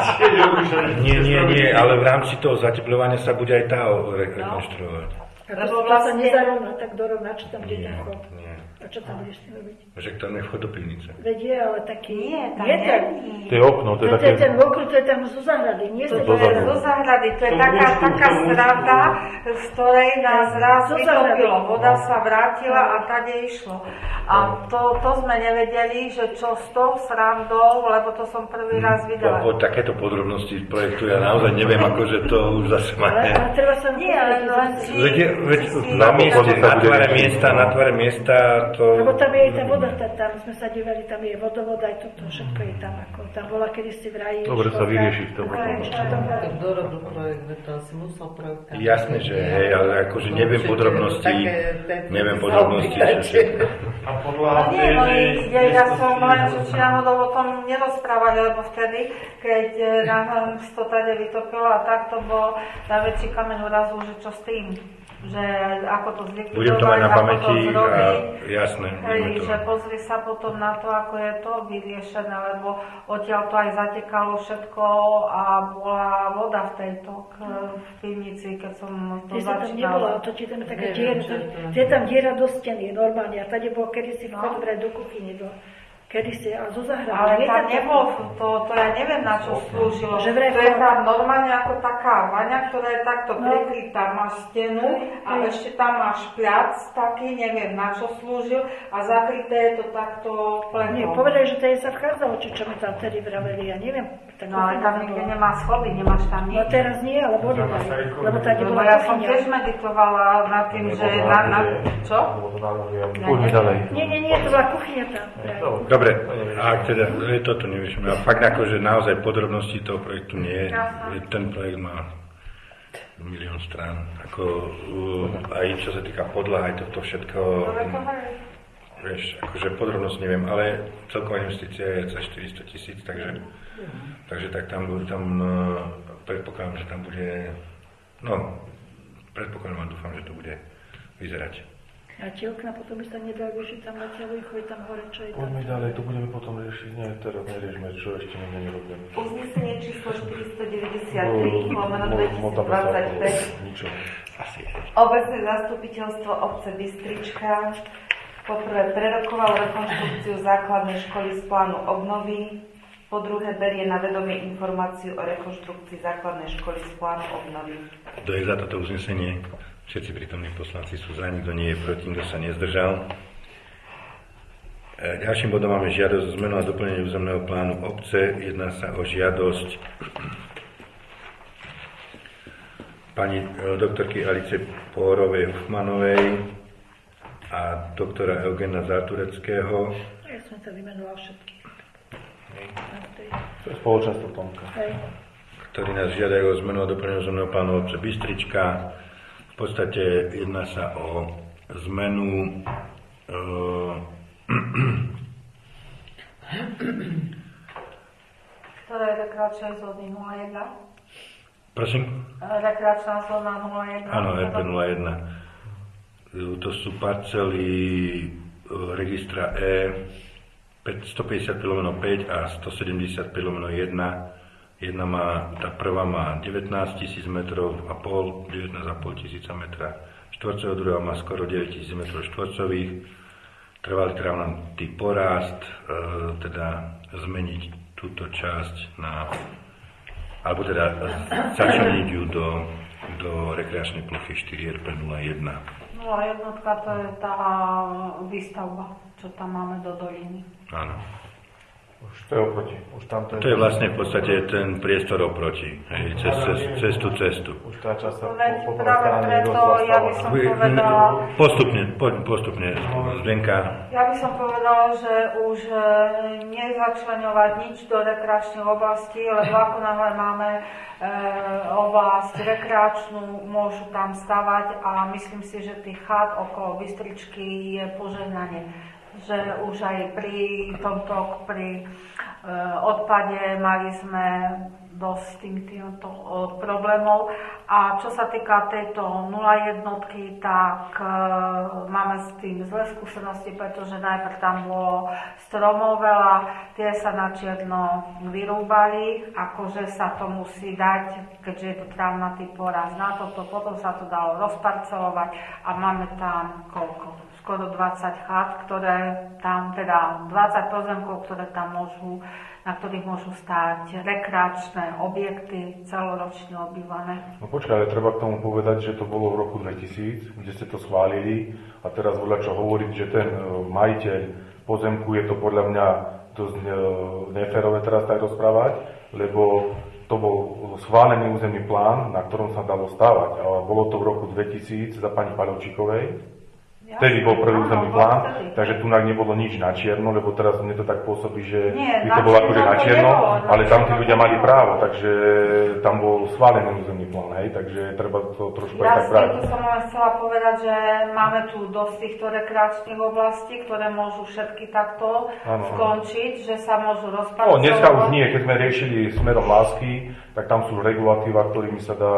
Nie, ale v rámci toho zatepľovania sa bude aj tá rekonštruovať. Lebo vlastne sa nezarovná tak dorovná, čo tam bude ten chod. A čo tam budeš robiť? Však tam je vchod do pivnice. Veď je, ale taký... Nie, tam nie. To je okno, to je také... Ten okno, to je tam zo záhrady, nie? To je zo záhrady, to je taká strata, z ktorej nás raz vytopilo. Voda sa vrátila a tade išlo. A to sme nevedeli, že čo s tou srandou, lebo to som prvý raz videla. O takéto podrobnosti projektu ja naozaj neviem, akože to už zase má... Ale treba sa... Nie, ale len Veď na tvare miesta to... Lebo tam je aj tá voda, tam sme sa divali, tam je vodovod, aj toto všetko je tam, ako tam bola kedysi v raji. Dobre sa vyrieši v tom. Kto robil projekt, to asi musel projekt. Jasné, že hej, ale akože neviem podrobnosti, A podľa ja som len, že či náhodou o tom nerozprávali, lebo vtedy, keď nám to tady vytopilo a tak, to bol najväčší kameň úrazu, že čo s tým. Že ako to zlikvidovať, budem to mať na pamäti a jasné. Že pozri sa potom na to, ako je to vyriešené, lebo odtiaľ to aj zatekalo všetko a bola voda v tejto v pivnici, keď som to začínala. Tam nebola, to či tam je taká diera, je tam diera do steny normálne a tady bol kedysi vchod vraj do kuchyne, kedysi, a zo zahrady. Ale tam nebol, to ja neviem, na čo slúžilo. Že To je tam normálne ako taká vaňa, ktorá je takto prikrytá, máš stenu a ešte tam máš plac taký, neviem, na čo slúžil a zakryté je to takto pletom. Nie, povedali, že to je sa vchádzalo, čo mi tam tedy vraveli, ja neviem. No ale tam nikde nemá schody, nemáš tam nič. No teraz nie, ale boli tam. Lebo tady bola ja som kuchyňa. tiež meditovala nad tým, že na čo? Poďme ďalej. Nie, to bola kuchyňa tam. Dobre, ak teda toto nevieme. A fakt akože naozaj podrobnosti toho projektu nie je. Ten projekt má 1 000 000 strán. Ako, aj čo sa týka podlah, aj toto všetko. Vieš, akože podrobnosť neviem, ale celková investícia je cez 400 000, takže tak tam predpokladám, že tam bude, predpokladám a dúfam, že to bude vyzerať. A tie okna potom by sa nedali vyšiť tam na telo, ich tam hore, čo je tam. Poďme ďalej, to budeme potom riešiť, nie, teraz neriešme, čo ešte nie robíme. Uznesenie číslo 493/2025. Obecné zastupiteľstvo obce Bystrička poprvé prerokovalo rekonštrukciu základnej školy z plánu obnovy, po druhé berie na vedomie informáciu o rekonštrukcii základnej školy z plánu obnovy. Kto je za toto uznesenie? Všetci prítomní poslanci sú za, nikto nie je proti, nikto sa nezdržal. Ďalším bodom máme žiadosť o zmenu a doplnenie územného plánu obce. Jedná sa o žiadosť pani doktorky Alice Pórovej-Hufmanovej a doktora Eugena Zátureckého. Ja som to vymenoval všetky. To je spoločenstvo Tomka. Ktorí nás žiadajú o zmenu a doplnenie územného plánu obce Bystrička. V podstate jedná sa o zmenu Ktorá je rekreačná zóny 01? Prosím? Rekreačná zóna 01. Áno, RP01. To sú parcely registra E 150/5 a 170/1. Tá prvá má 19 000 metrov a pol, 19,5 tisíca metra štvorcového, druhá má skoro 9 000 metrov štvorcových. Trvalý trávnatý porast, teda zmeniť túto časť na, alebo teda začleniť ju do rekreačnej plochy 4RP01. No a jednotka to je tá výstavba, čo tam máme do doliny. Áno. Už to je oproti. Už tam to je vlastne v podstate ten priestor oproti, hej, cez tú cestu. Už tá časť sa práve preto ja by som povedala... Postupne, Zdenka. Ja by som povedala, že už nezačleňovať nič do rekreačnej oblasti, lebo ako náhle máme oblasť rekreačnú, môžu tam stavať a myslím si, že tých chát okolo Bystričky je požehnanie. Že už aj pri odpade mali sme dosť týmto problémov. A čo sa týka tejto 01, tak máme s tým zlé skúsenosti, pretože najprv tam bolo stromov veľa, tie sa na čierno vyrúbali, akože sa to musí dať, keďže je to trávnatý porast na toto, potom sa to dalo rozparcelovať a máme tam koľko? Skoro 20 chát, ktoré tam, teda 20 pozemkov, ktoré tam môžu, na ktorých môžu stáť rekreačné objekty, celoročne obývané. No počkaj, ale treba k tomu povedať, že to bolo v roku 2000, kde ste to schválili a teraz voľa čo hovoriť, že ten majiteľ pozemku, je to podľa mňa dosť neférové teraz tak rozprávať, lebo to bol schválený územný plán, na ktorom sa dalo stávať, ale bolo to v roku 2000 za pani Paľovčíkovej. Vtedy bol prvý územný plán, takže tu nebolo nič na čierno, lebo teraz mne to tak pôsobí, že by to bolo akože na čierno, ale tam tí ľudia mali právo, takže tam bol schválený územný plán, hej, takže treba to trošku aj tak brať. Ja som len chcela povedať, že máme tu dosť týchto rekreačných oblastí, ktoré môžu všetky takto skončiť, že sa môžu rozpracovať. Dneska už nie, keď sme riešili smerom lásky, tak tam sú regulatíva, ktorými sa dá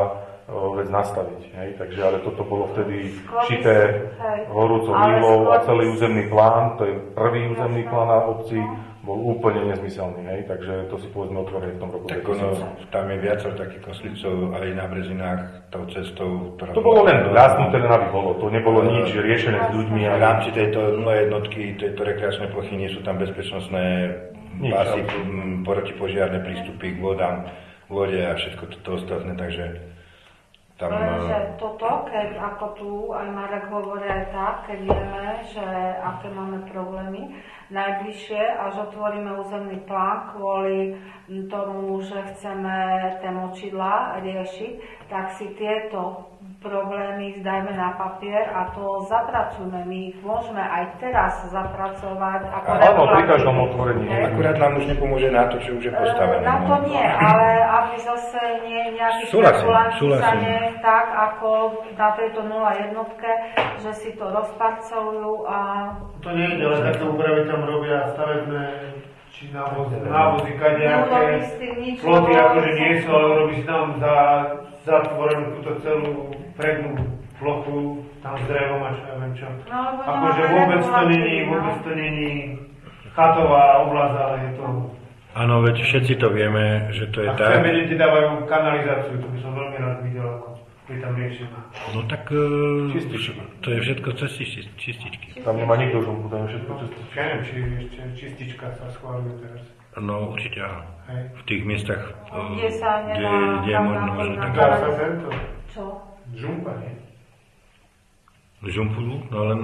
vec nastaviť. Hej? Takže, ale toto bolo vtedy šité horúcou ihlou a celý územný plán, to je prvý územný plán na obci, bol úplne nezmyselný, hej? Takže to si povedzme otvorene v tom roku. Tak tam je viacero takých koslicov aj na Brezinách tou cestou, ktorá... To bolo len zásnuté, aby bolo, to nebolo nič riešené s ľuďmi. V rámci tejto jednotky, tejto rekreačnej plochy nie sú tam bezpečnostné pásy, protipožiarne prístupy k vode a všetko toto ostatné, takže tam... Lenže toto, keď ako tu aj Marek hovorí aj tak, keď vieme, že aké máme problémy, najbližšie, až otvoríme územný plán kvôli tomu, že chceme tie močidlá riešiť, tak si tieto problémy zdajme na papier a to zapracujeme. My ich môžeme aj teraz zapracovať. Áno, pri každom otvorení. Akurát nám už nepomôže na to, čo už je postavené. Na to nie, ale aby zase nie nejaký špekulant sa tak ako na tejto 0 jednotke, že si to rozparcelujú a... To nie je, ale takto úpravy tam robia stavebné či návozy, kadejaké ploty, akože nie sú, ale robí si tam zatvorenú túto celú prednú plochu, tam s drevom a čo ja viem čo. Akože vôbec to není chatová oblasť, ale je to... Áno, veď všetci to vieme, že to je tak. A chceme, deti dávajú kanalizáciu, to by som veľmi rád videl, ako je tam riešená. No tak to je všetko cez čističky. Tam nemá nikto žumpu, tam je všetko cez čističky. Ja neviem, či ešte čistička sa schváluje teraz. No určite áno. V tých miestach, kde sa nedá, kde je možno tak. Dá sa tento? Čo? Žumpa, nie? Žumpu? No len...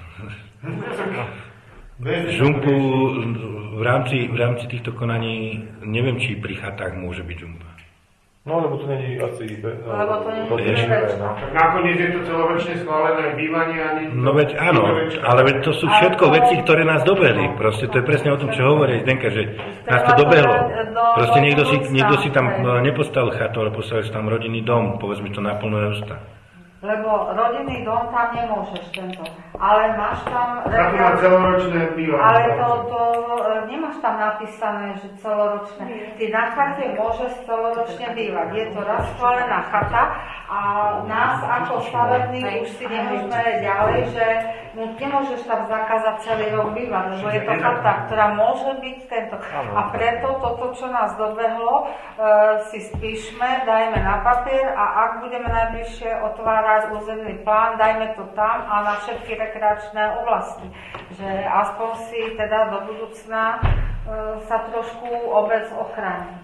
Žumpu v rámci týchto konaní, neviem, či pri chatách môže byť žumpa. No, lebo to není asi... Lebo to není bezpečné. Tak nakoniec je to celoročne schválené bývanie ani... No veď áno, ale veď to sú všetko veci, ktoré nás dobehli. Proste to je presne o tom, čo hovorí Zdenka, že nás to dobehlo. Proste niekto si tam nepostavil chatu, ale postavil si tam rodinný dom, povedzme to na plné ústa. Lebo rodinný dom tam nemôžeš tento. Ale máš tam... celoročné bývanie. Ale to nemáš tam napísané, že celoročné. Ty na chate môžeš celoročne bývať. Je to raz schválená chata a nás ako stavební už si nemôžeme ďalej, že nemôžeš tam zakázať celý rok bývať, lebo je to chata, ktorá môže byť tento. A preto toto, čo nás dobehlo, si spíšme, dajme na papier a ak budeme najbližšie otvárať územný plán, dajme to tam a na všetky rekreačné oblasti. Že aspoň si teda do budúcna sa trošku obec ochráni.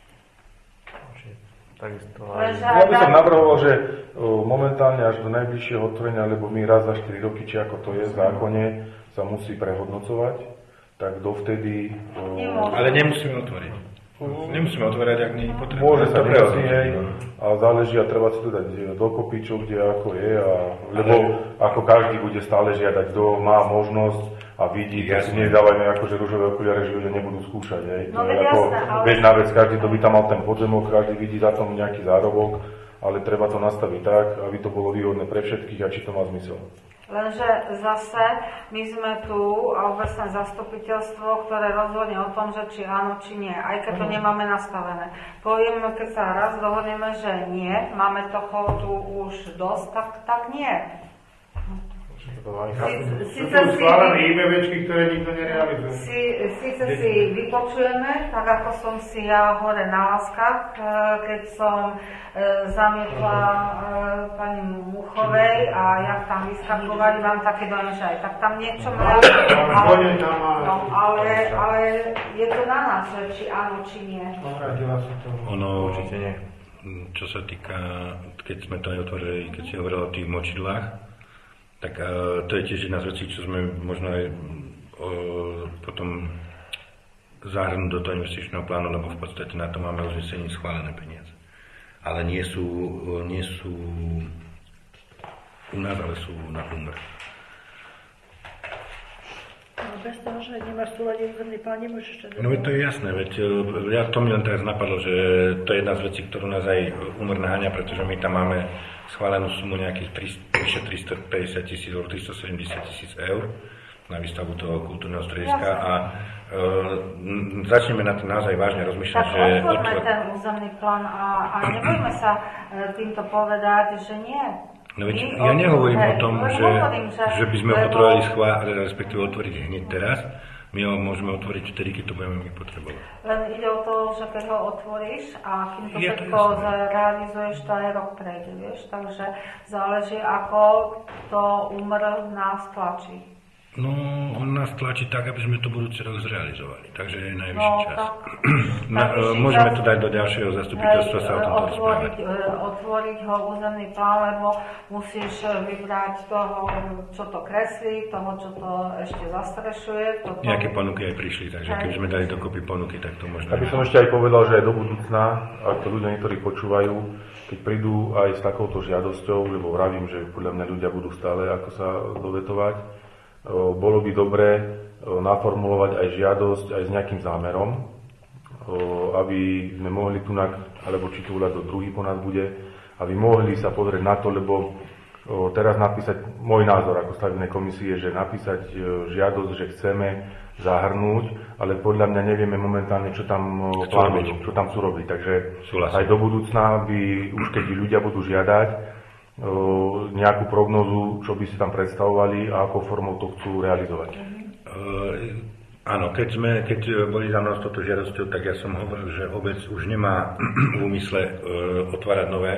Ja by som navrhoval, že momentálne až do najbližšieho otvorenia, lebo my raz za 4 roky, či ako to je v zákone, sa musí prehodnocovať, tak dovtedy... Ale nemusíme otvoriť. Nemusíme otvárať, ak nie je potrebné. Môže sa nemusí, a záleží a treba si to dať dokopy, čo kde ako je, lebo ako každý bude stále žiadať, kto má možnosť a vidí, tak si nedávajme akože ružové okuliare, že ľudia nebudú skúšať. Hej. No, to je ako bežná vec, každý to by tam mal ten podzemok, každý vidí za tom nejaký zárobok, ale treba to nastaviť tak, aby to bolo výhodné pre všetkých a či to má zmysel. Lenže zase my sme tu a obecné zastupiteľstvo, ktoré rozhodne o tom, že či áno, či nie, aj keď to nemáme nastavené. Povieme, keď sa raz dohodneme, že nie, máme toho tu už dosť, tak nie. Sú tu schválené IBVčky, ktoré nikto nerealizuje. Sice si vypočujeme, tak ako som si ja hore na Láskach, keď som zamietla pani Muchovej a jak tam vyskakovali, mám také dojem, že aj tak tam niečo má. Ale je to na nás, že či áno, či nie. Ono, určite nie. Čo sa týka, keď sme to aj otvorili, keď si hovoril o tých močidlách, tak to je tiež jedna z vecí, čo sme možno aj potom zahrnúť do toho investičného plánu, lebo v podstate na to máme uznesenie schválené peniaze. Ale nie sú u nás, ale sú na úmer. Bez toho, že nemáš súlade územný plán, nemôžeš ešte... No to je jasné, veď to mi len teraz napadlo, že to je jedna z vecí, ktorú nás aj úmer naháňa, pretože my tam máme schválenú sumu nejakých 350 000 alebo 370 000 eur na výstavbu toho kultúrneho strediska a začneme na to naozaj vážne rozmýšľať, tak že... otvorme ten územný plán a nebojme sa týmto povedať, že nie. No veď ja nehovorím o tom, že by sme ho potrebovali respektíve otvoriť hneď teraz. My ho môžeme otvoriť vtedy, keď to budeme my potrebovať. Len ide o to, že keď ho otvoríš a kým to všetko realizuješ, to aj rok prejde, vieš. Takže záleží, ako to úmr nás tlačí. No, on nás tlačí tak, aby sme to budúci rok zrealizovali. Takže je najvyšší čas. Môžeme to dať do ďalšieho zastupiteľstva sa o tom rozprávať. Otvoriť ho územný plán, lebo musíš vybrať toho, čo to kreslí, toho, čo to ešte zastrešuje. Nejaké ponuky aj prišli, takže keby sme dali dokopy ponuky, tak to možno... Aby som ešte aj povedal, že aj do budúcna, ak to ľudia niektorí počúvajú, keď prídu aj s takouto žiadosťou, lebo vravím, že podľa mňa ľudia budú stále ako sa dovetovať, bolo by dobré naformulovať aj žiadosť aj s nejakým zámerom, aby sme mohli tunak, alebo či tu to druhý po nás bude, aby mohli sa pozrieť na to, lebo teraz napísať, môj názor ako stavebnej komisie, že napísať žiadosť, že chceme zahrnúť, ale podľa mňa nevieme momentálne, čo tam plánujú, čo tam chcú robiť. Takže aj do budúcna by, už keď ľudia budú žiadať, nejakú prognozu, čo by si tam predstavovali a akou formou to chcú realizovať. Áno, keď boli za mnou s touto žiadosťou, tak ja som hovoril, že obec už nemá v úmysle otvárať nové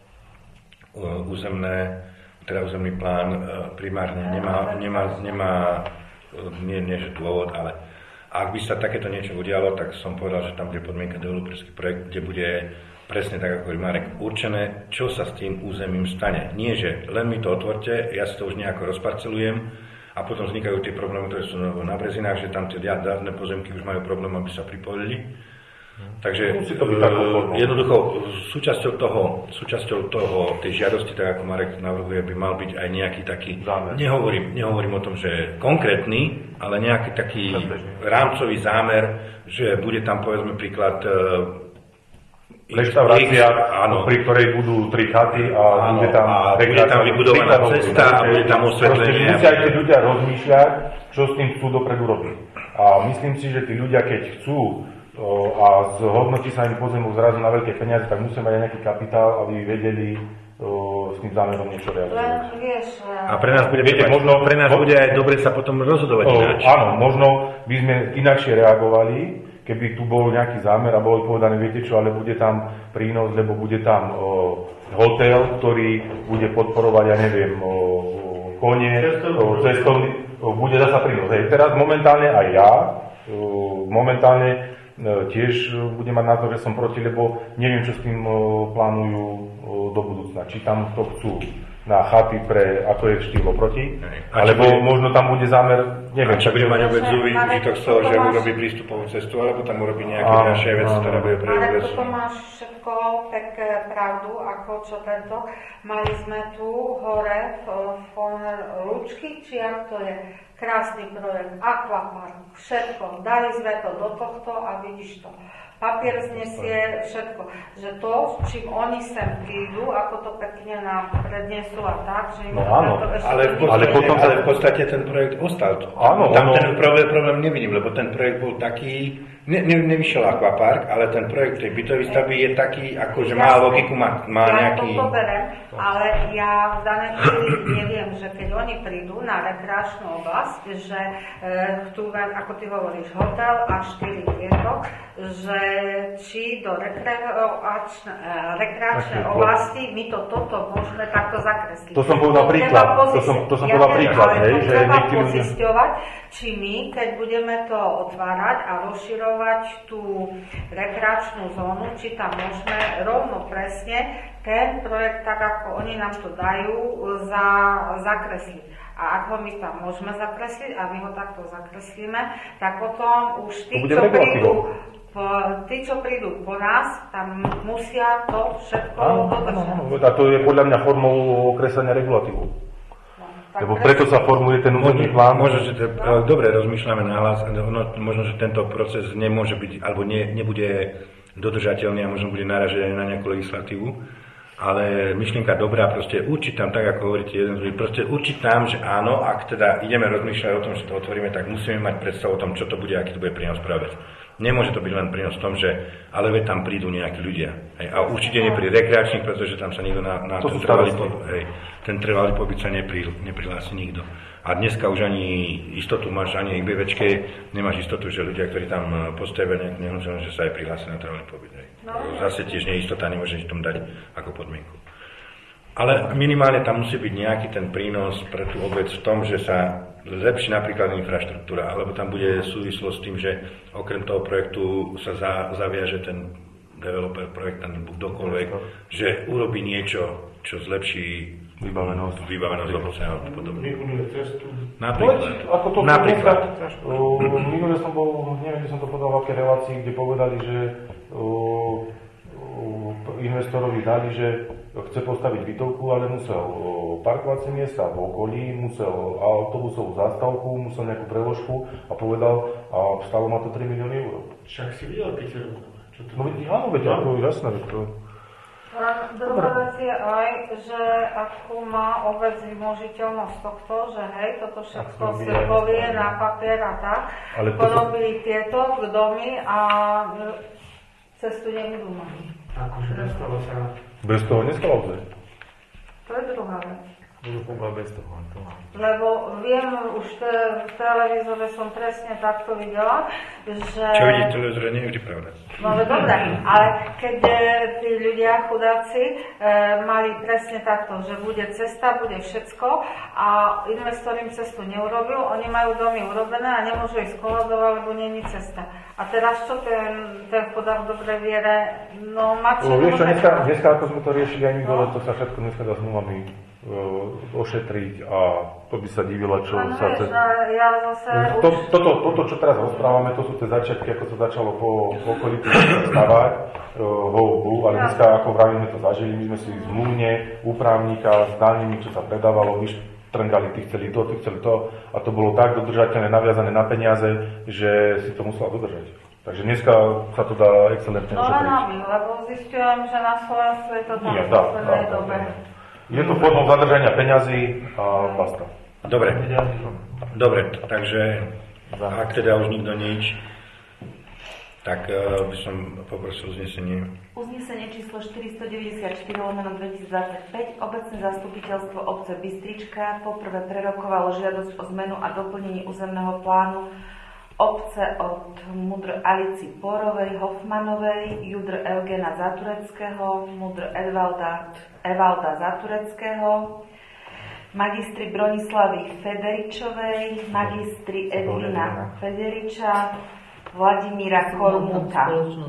územný plán primárne nemá nie že dôvod, ale ak by sa takéto niečo udialo, tak som povedal, že tam bude podmienka developerský projekt, kde bude presne tak, ako je Marek určené, čo sa s tým územím stane. Nie, že len mi to otvorte, ja si to už nejako rozparcelujem a potom vznikajú tie problémy, ktoré sú na Brezinách, že tam tie dávne pozemky už majú problém, aby sa pripojili. Takže jednoducho súčasťou toho, tej žiadosti, tak ako Marek navrhuje, by mal byť aj nejaký taký, nehovorím o tom, že konkrétny, ale nejaký taký rámcový zámer, že bude tam povedzme príklad reštaurácia, pri ktorej budú 3 chaty a bude tam vybudovaná cesta a bude tam osvetlenie. Musia aj tí ľudia rozmýšľať, čo s tým chcú dopredu robiť. A myslím si, že tí ľudia, keď chcú a zhodnotí sa im pozemok zrazu na veľké peniaze, tak musia mať aj nejaký kapitál, aby vedeli s tým zámerom niečo realizovať. A pre nás bude, bude aj dobre sa potom rozhodovať ináč. Áno, možno by sme inakšie reagovali, keby tu bol nejaký zámer a bolo povedané, viete čo, ale bude tam prínos, lebo bude tam hotel, ktorý bude podporovať, ja neviem, kone, cestovný, bude zasa prínos. Teraz momentálne aj ja, tiež budem mať názor, že som proti, lebo neviem, čo s tým plánujú do budúcna. Či tam to chcú na chaty pre, ako je štýl oproti, alebo možno tam bude zámer, neviem. A čo bude mať obec užitok z toho, že urobí prístupovú cestu, alebo tam urobí nejaké ďalšie veci, ktoré bude pre obec. Ale toto máš všetko také pravdu, ako čo tento. Mali sme tu hore v Lučky, či jak to je, krásny projekt, akvapark, všetko. Dali sme to do tohto a vidíš to. Papier znesie všetko. Že to, čím oni sem prídu, ako to pekne nám prednesú a tak, že im to ešte... Ale v podstate ten projekt ostal. Tam ten problém nevidím, lebo ten projekt bol taký... Nevyšiel akvapark, ale ten projekt tej bytovej stavby je taký, ako že má logiku, má nejaký... Ja to berem, ale ja v danej chvíli neviem, že keď oni prídu na rekreačnú oblasť, že chcú, ako ty hovoríš, hotel a 4 hviezdok, že či do rekreačnej oblasti my toto môžeme takto zakresliť. To som povedal príklad. To som povedal príklad, že treba pozisťovať, či my, keď budeme to otvárať a rozširovať tú rekreačnú zónu, či tam môžeme rovno presne ten projekt, tak ako oni nám to dajú, zakresliť. A ak ho my tam môžeme zakresliť a my ho takto zakreslíme, tak potom už tí, čo prídu po nás, tam musia to všetko dodržať. A to je podľa mňa formou okreslenia regulatívu. Lebo preto sa formuje ten územný plán. Možno, že dobre rozmýšľame nahlas, možno, že tento proces nemôže byť, alebo nebude dodržateľný a možno bude naražať aj na nejakú legislatívu. ale myšlienka dobrá, proste určiť tam, tak ako hovoríte jeden druhý, proste určiť tam, že áno, ak teda ideme rozmýšľať o tom, že to otvoríme, tak musíme mať predstavu o tom, čo to bude, aký to bude prínos pre obec. Nemôže to byť len prínos v tom, že ale veď tam prídu nejakí ľudia. Hej, a určite nie pri rekreačných, pretože tam sa nikto na ten trvalý pobyt sa neprihlási nikto. A dneska už ani istotu máš, ani IBVčke, nemáš istotu, že ľudia, ktorí tam postavia nejakú nehnuteľnosť, že sa aj prihlásia na trvalý pobyt. Zase tiež neistota, nemôžeš tomu dať ako podmienku. Ale minimálne tam musí byť nejaký ten prínos pre tú obec v tom, že sa zlepší napríklad infraštruktúra, alebo tam bude súvislosť s tým, že okrem toho projektu sa zaviaže ten developer, projektant, kdokoľvek, že urobí niečo, čo zlepší vybavenosť obce a podobne. Napríklad. Minule som bol, neviem, kde som to podal v akej relácii, kde povedali, že investorovi dali, že chce postaviť bytovku, ale musel parkovacie miesta v okolí, musel autobusovú zástavku, musel nejakú preložku a povedal, a stalo ma to 3 milióny eur. Však si videl, keď sa No áno, veď ako jasné, to... Druhá vec je aj, že akú má obec vymožiteľnosť tohto, že hej, toto všetko si povie na papier a tak, porobili tieto domy a cestu nebudú mať. Akože nestalo sa. Bez toho nestalo obec. To je druhá vec. Budú fungovať bez toho. Lebo viem, už v televízore som presne takto videla, že... Čo vidíte, televízore nie je vždy pravda. No dobre, ale keď tí ľudia chudáci mali presne takto, že bude cesta, bude všetko a investor im cestu neurobil, oni majú domy urobené a nemôžu ísť kolodovať, lebo nie je cesta. A teraz čo ten chudák v dobrej viere, no máte... Vieš čo, dneska ako sme to riešili aj my dole, to sa všetko dneska dá s zmluvami ošetriť a to by sa divila, čo sa... Ja zase Toto, čo teraz rozprávame, to sú tie začiatky, ako sa začalo po okolí stavať, ale dneska, ako vravíme, to zažili, my sme si zmluvne u právnika s danými, čo sa predávalo, vyštrngali, tí chceli to a to bolo tak dodržateľné, naviazané na peniaze, že si to musela dodržať. Takže dneska sa to dá excelentne ošetriť. No, lebo zistujem, že na Slovensku je to tam v poslednej dobe. Je to formou zadržania peňazí a basta. Dobre, takže ak teda už nikto nič, tak by som poprosil uznesenie. Uznesenie číslo 494/2025 Obecné zastupiteľstvo obce Bystrička poprvé prerokovalo žiadosť o zmenu a doplnenie územného plánu obce od Mudr Alici Porovej Hofmanovej, Judr Eugena Zatureckého, Mudr Evalda Zatureckého, magistri Bronislavy Federičovej, magistri Edvina Federiča, Vladimíra Kormuta.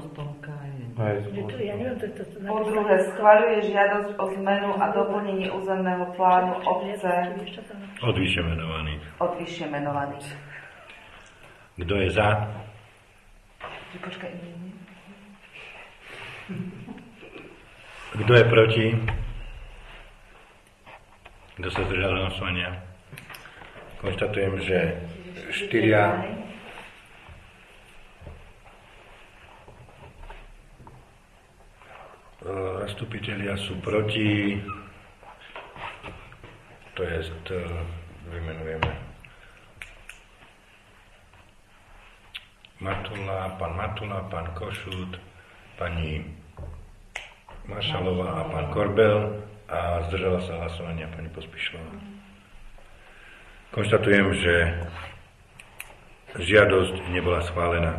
Po druhé, schvaľuje žiadosť o zmenu a doplnenie územného plánu obce od vyššie menovaných. Kto je za? Kto je proti? Kto sa zdržal hlasovania? Konštatujem, že 4 zastupitelia sú proti, to jest vymenujeme pán Matula, pán Košút, pani Maršalová a pán Korbel a zdržala sa hlasovania pani Pospišová. Konštatujem, že žiadosť nebola schválená.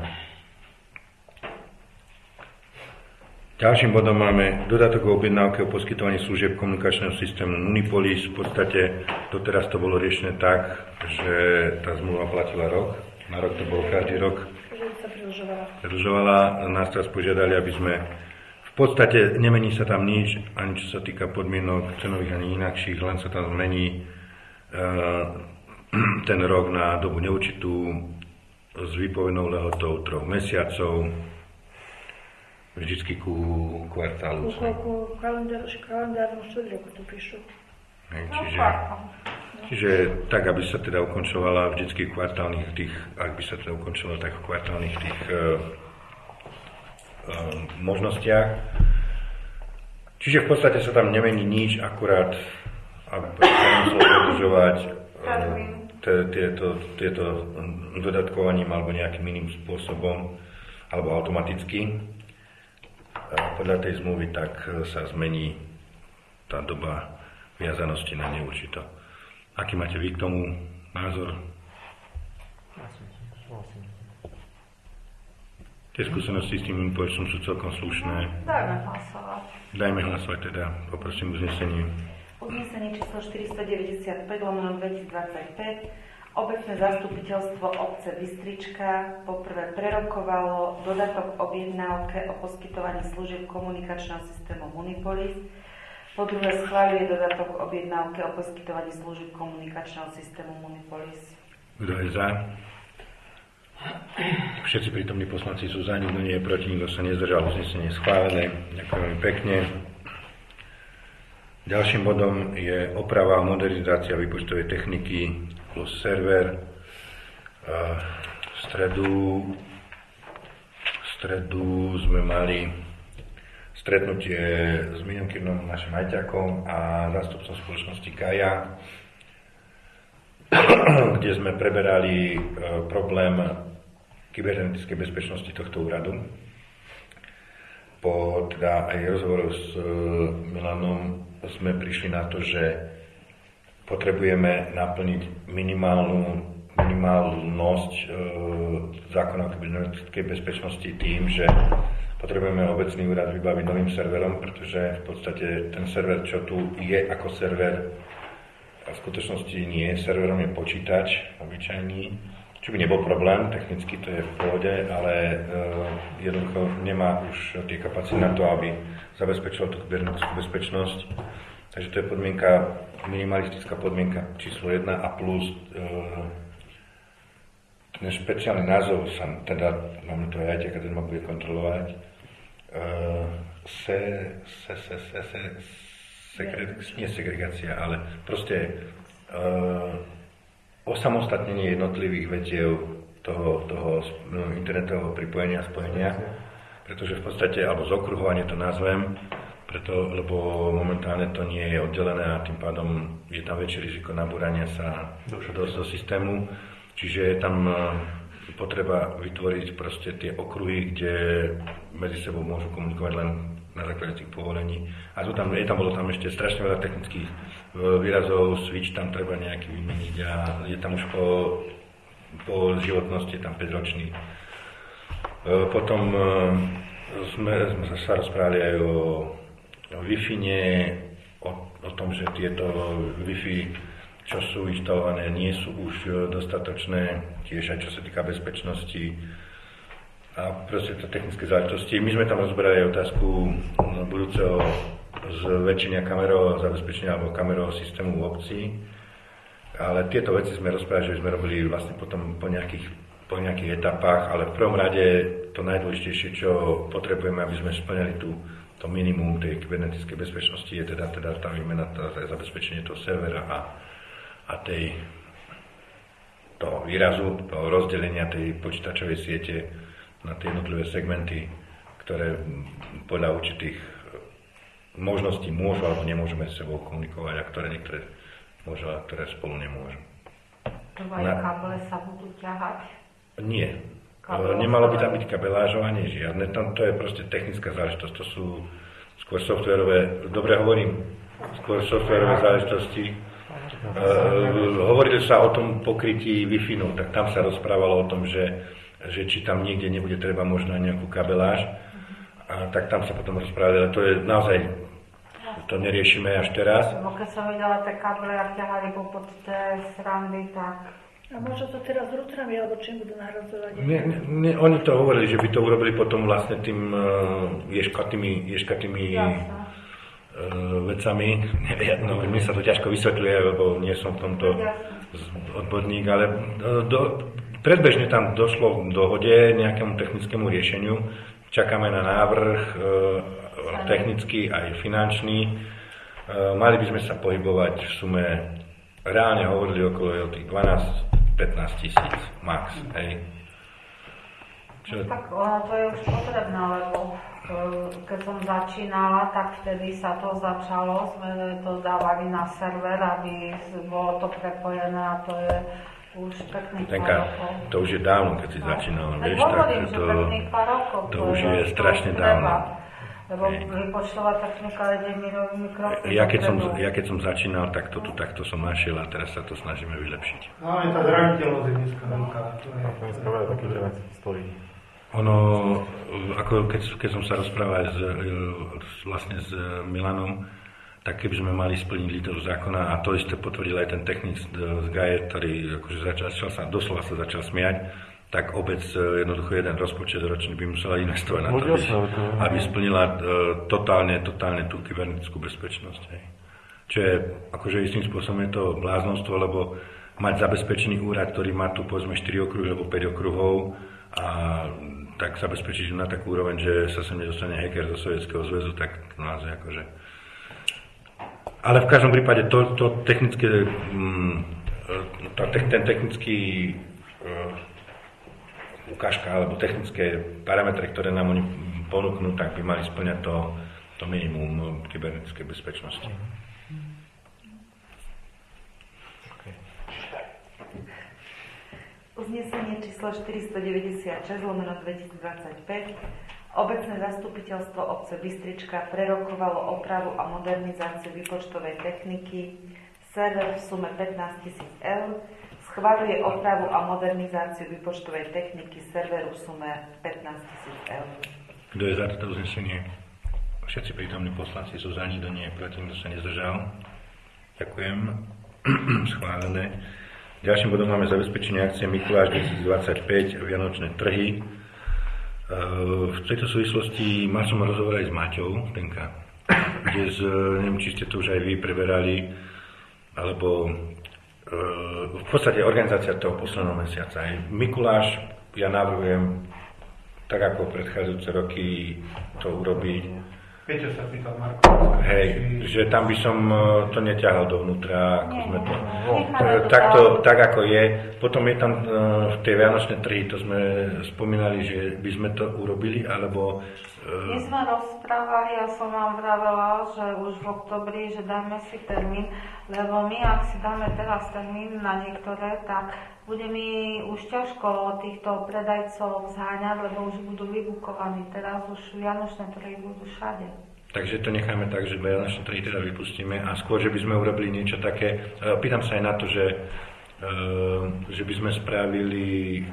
Ďalším bodom máme dodatok o objednávke o poskytovaní služieb komunikačného systému Unipolis. V podstate doteraz to bolo riešené tak, že tá zmluva platila rok. Na rok to bolo každý rok. Predĺžovala. Nás teraz požiadali, aby sme v podstate nemení sa tam nič, ani čo sa týka podmienok cenových, ani inakších, len sa tam zmení ten rok na dobu neurčitú s výpovednou lehotou 3 mesiacov. Vždycky ku kvartálu. Ku kalendárnom štvrťroku tu píšu. Čiže tak, aby sa teda ukončovala vždycky v kvartálnych tých, ak by sa teda ukončovala tak v kvartálnych tých možnostiach. Čiže v podstate sa tam nemení nič, akurát aby sa muselo predĺžovať tieto dodatkovaním alebo nejakým iným spôsobom alebo automaticky. Podľa tej zmluvy tak sa zmení tá doba viazanosti na neurčito. Aký máte vy k tomu názor? Tie skúsenosti s tým počtom sú celkom slušné. Dajme hlasovať. Dajme hlasovať teda, poprosím uznesenie. Uznesenie číslo 495/2025. Obecné zastupiteľstvo obce Bystrička poprvé prerokovalo dodatok objednávke o poskytovaní služieb komunikačného systému Munipolis. Po druhé schváľuje dodatok objednávke o poskytovaní služieb komunikačného systému Munipolis. Kto je za? Všetci prítomní poslanci sú za, nikto nie je proti, nikto sa nezdržal, uznesenie schválené. Ďakujem veľmi pekne. Ďalším bodom je oprava a modernizácia výpočtovej techniky plus server. V stredu sme mali stretnutie s Miňom Kirnom, našim ajťakom a zástupcom spoločnosti Kaja, kde sme preberali problém kybernetickej bezpečnosti tohto úradu. Po teda aj rozhovoru s Milanom sme prišli na to, že potrebujeme naplniť minimálnosť zákona o kybernetickej bezpečnosti tým, že potrebujeme obecný úrad vybaviť novým serverom, pretože v podstate ten server, čo tu je ako server, a v skutočnosti nie, serverom je počítač obyčajný, čo by nebol problém, technicky to je v pohode, ale jednoducho nemá už tie kapacity na to, aby zabezpečilo tú kybernetickú bezpečnosť. Takže to je podmienka, minimalistická podmienka číslo 1 a plus ten špeciálny názov sa teda, máme to aj keď ma bude kontrolovať, nie segregácia, ale proste osamostatnenie jednotlivých vetiev toho internetového pripojenia a spojenia, pretože v podstate, alebo zokruhovanie to nazvem, lebo momentálne to nie je oddelené a tým pádom je tam väčšie riziko nabúrania sa do systému, čiže je tam potreba vytvoriť proste tie okruhy, kde medzi sebou môžu komunikovať len na základe tých povolení. A bolo tam ešte strašne veľa technických výrazov, switch tam treba nejaký vymeniť a je tam už po životnosti, je tam 5-ročný. Potom sme sa rozprávali aj o Wi-Fi, o tom, že tieto Wi-Fi, čo sú inštalované, nie sú už dostatočné, tiež aj čo sa týka bezpečnosti a proste to technické záležitosti. My sme tam rozberali otázku budúceho zväčšenia kamerového zabezpečenia alebo kamerového systému v obci, ale tieto veci sme rozprávali, že sme robili vlastne potom po nejakých etapách, ale v prvom rade to najdôležitejšie, čo potrebujeme, aby sme splňali to minimum tej kybernetickej bezpečnosti, je teda tá výmena, zabezpečenie toho servera a toho výrazu, toho rozdelenia tej počítačovej siete na tie jednotlivé segmenty, ktoré podľa určitých možností môžu alebo nemôžeme s sebou komunikovať a ktoré niektoré môžu a ktoré spolu nemôžu. Káble sa budú ťahať? Nie. Nemalo by tam byť kabelážovanie žiadne, to je proste technická záležitosť, to sú skôr softverové, dobre hovorím, skôr softverové záležitosti. Hovorili sa o tom pokrytí Wi-Fi, tak tam sa rozprávalo o tom, že či tam niekde nebude treba možno nejakú kabeláž, a tak tam sa potom rozprávali, ale to je naozaj, to neriešime až teraz. Keď som videla tie káble, ak ťahali popod tie srandy, tak... A možno to teraz rutrami, alebo čím budú nahradzovať? Oni to hovorili, že by to urobili potom vlastne tým ježkatými vecami. No, mne sa to ťažko vysvetľuje, lebo nie som v tomto odborník, ale predbežne tam došlo k dohode, nejakému technickému riešeniu. Čakáme na návrh technický aj finančný. Mali by sme sa pohybovať v sume, reálne hovorili okolo tých 12-15 tisíc max. Hej. Tak ono to je už potrebné, lebo keď som začínala, tak vtedy sa to začalo, sme to dávali na server, aby bolo to prepojené a to je už pekných pár rokov. To už je dávno, keď si začínala, vieš, hovorím, tak že pekných pár rokov. To už je strašne dávno. Lebo vypočtová technika ide milovými krokmi. Ja keď som začínal, tak to tu takto som našiel a teraz sa to snažíme vylepšiť. No ale tá zraniteľnosť je dneska veľká. Dneska veľa taký internet stojí. Ono, ako keď som sa rozprával vlastne s Milanom, tak keby sme mali splniť literu zákona, a to isté potvrdil aj ten technik z GAE, ktorý akože doslova sa začal smiať, tak obec jednoducho jeden rozpočet ročný by musela investovať na to, aby splnila totálne tú kybernetickú bezpečnosť. Hej. Čo je, akože istým spôsobom je to bláznostvo, lebo mať zabezpečený úrad, ktorý má tu povedzme 4 okruhy alebo 5 okruhov, a tak zabezpečiť na takú úroveň, že sa sem nedostane hacker zo Sovietskeho zväzu, tak naozaj akože. Ale v každom prípade ten technický ukážka alebo technické parametre, ktoré nám oni ponúknú, tak by mali spĺňať to minimum kybernetickej bezpečnosti. Uznesenie číslo 496/2025. Obecné zastupiteľstvo obce Bystrička prerokovalo opravu a modernizáciu výpočtovej techniky, server v sume 15 000 eur, schvaľuje opravu a modernizáciu výpočtovej techniky serveru v sume 15 000 eur. Kto je za toto uznesenie? Všetci prítomní poslanci sú za, nikto nie je proti, nikto sa nezdržal. Ďakujem. Schválené. Ďalším bodom máme zabezpečenie akcie Mikuláš 2025 Vianočné trhy. V tejto súvislosti mal som rozhovor aj s Maťou Tenka, kde neviem, či ste to už aj vy preberali, alebo v podstate organizácia toho posledného mesiaca. Mikuláš, ja navrhujem, tak ako predchádzajúce roky, to urobiť. Peťo sa pýtal Marko. Hej, že tam by som to neťahal dovnútra, ako sme to, tak ako je. Potom je tam v tej Vianočné trhy, to sme spomínali, že by sme to urobili, alebo... My sme rozprávali, ja som vám vravela, že už v oktobri, že dáme si termín, lebo my, ak si dáme teraz termín na niektoré, tak bude mi už ťažko týchto predajcov zháňať, lebo už budú vybukovaní. Teraz už Vianočné trhy budú všade. Takže to necháme tak, že Vianočné trhy teraz vypustíme a skôr, že by sme urobili niečo také. Pýtam sa aj na to, že by sme spravili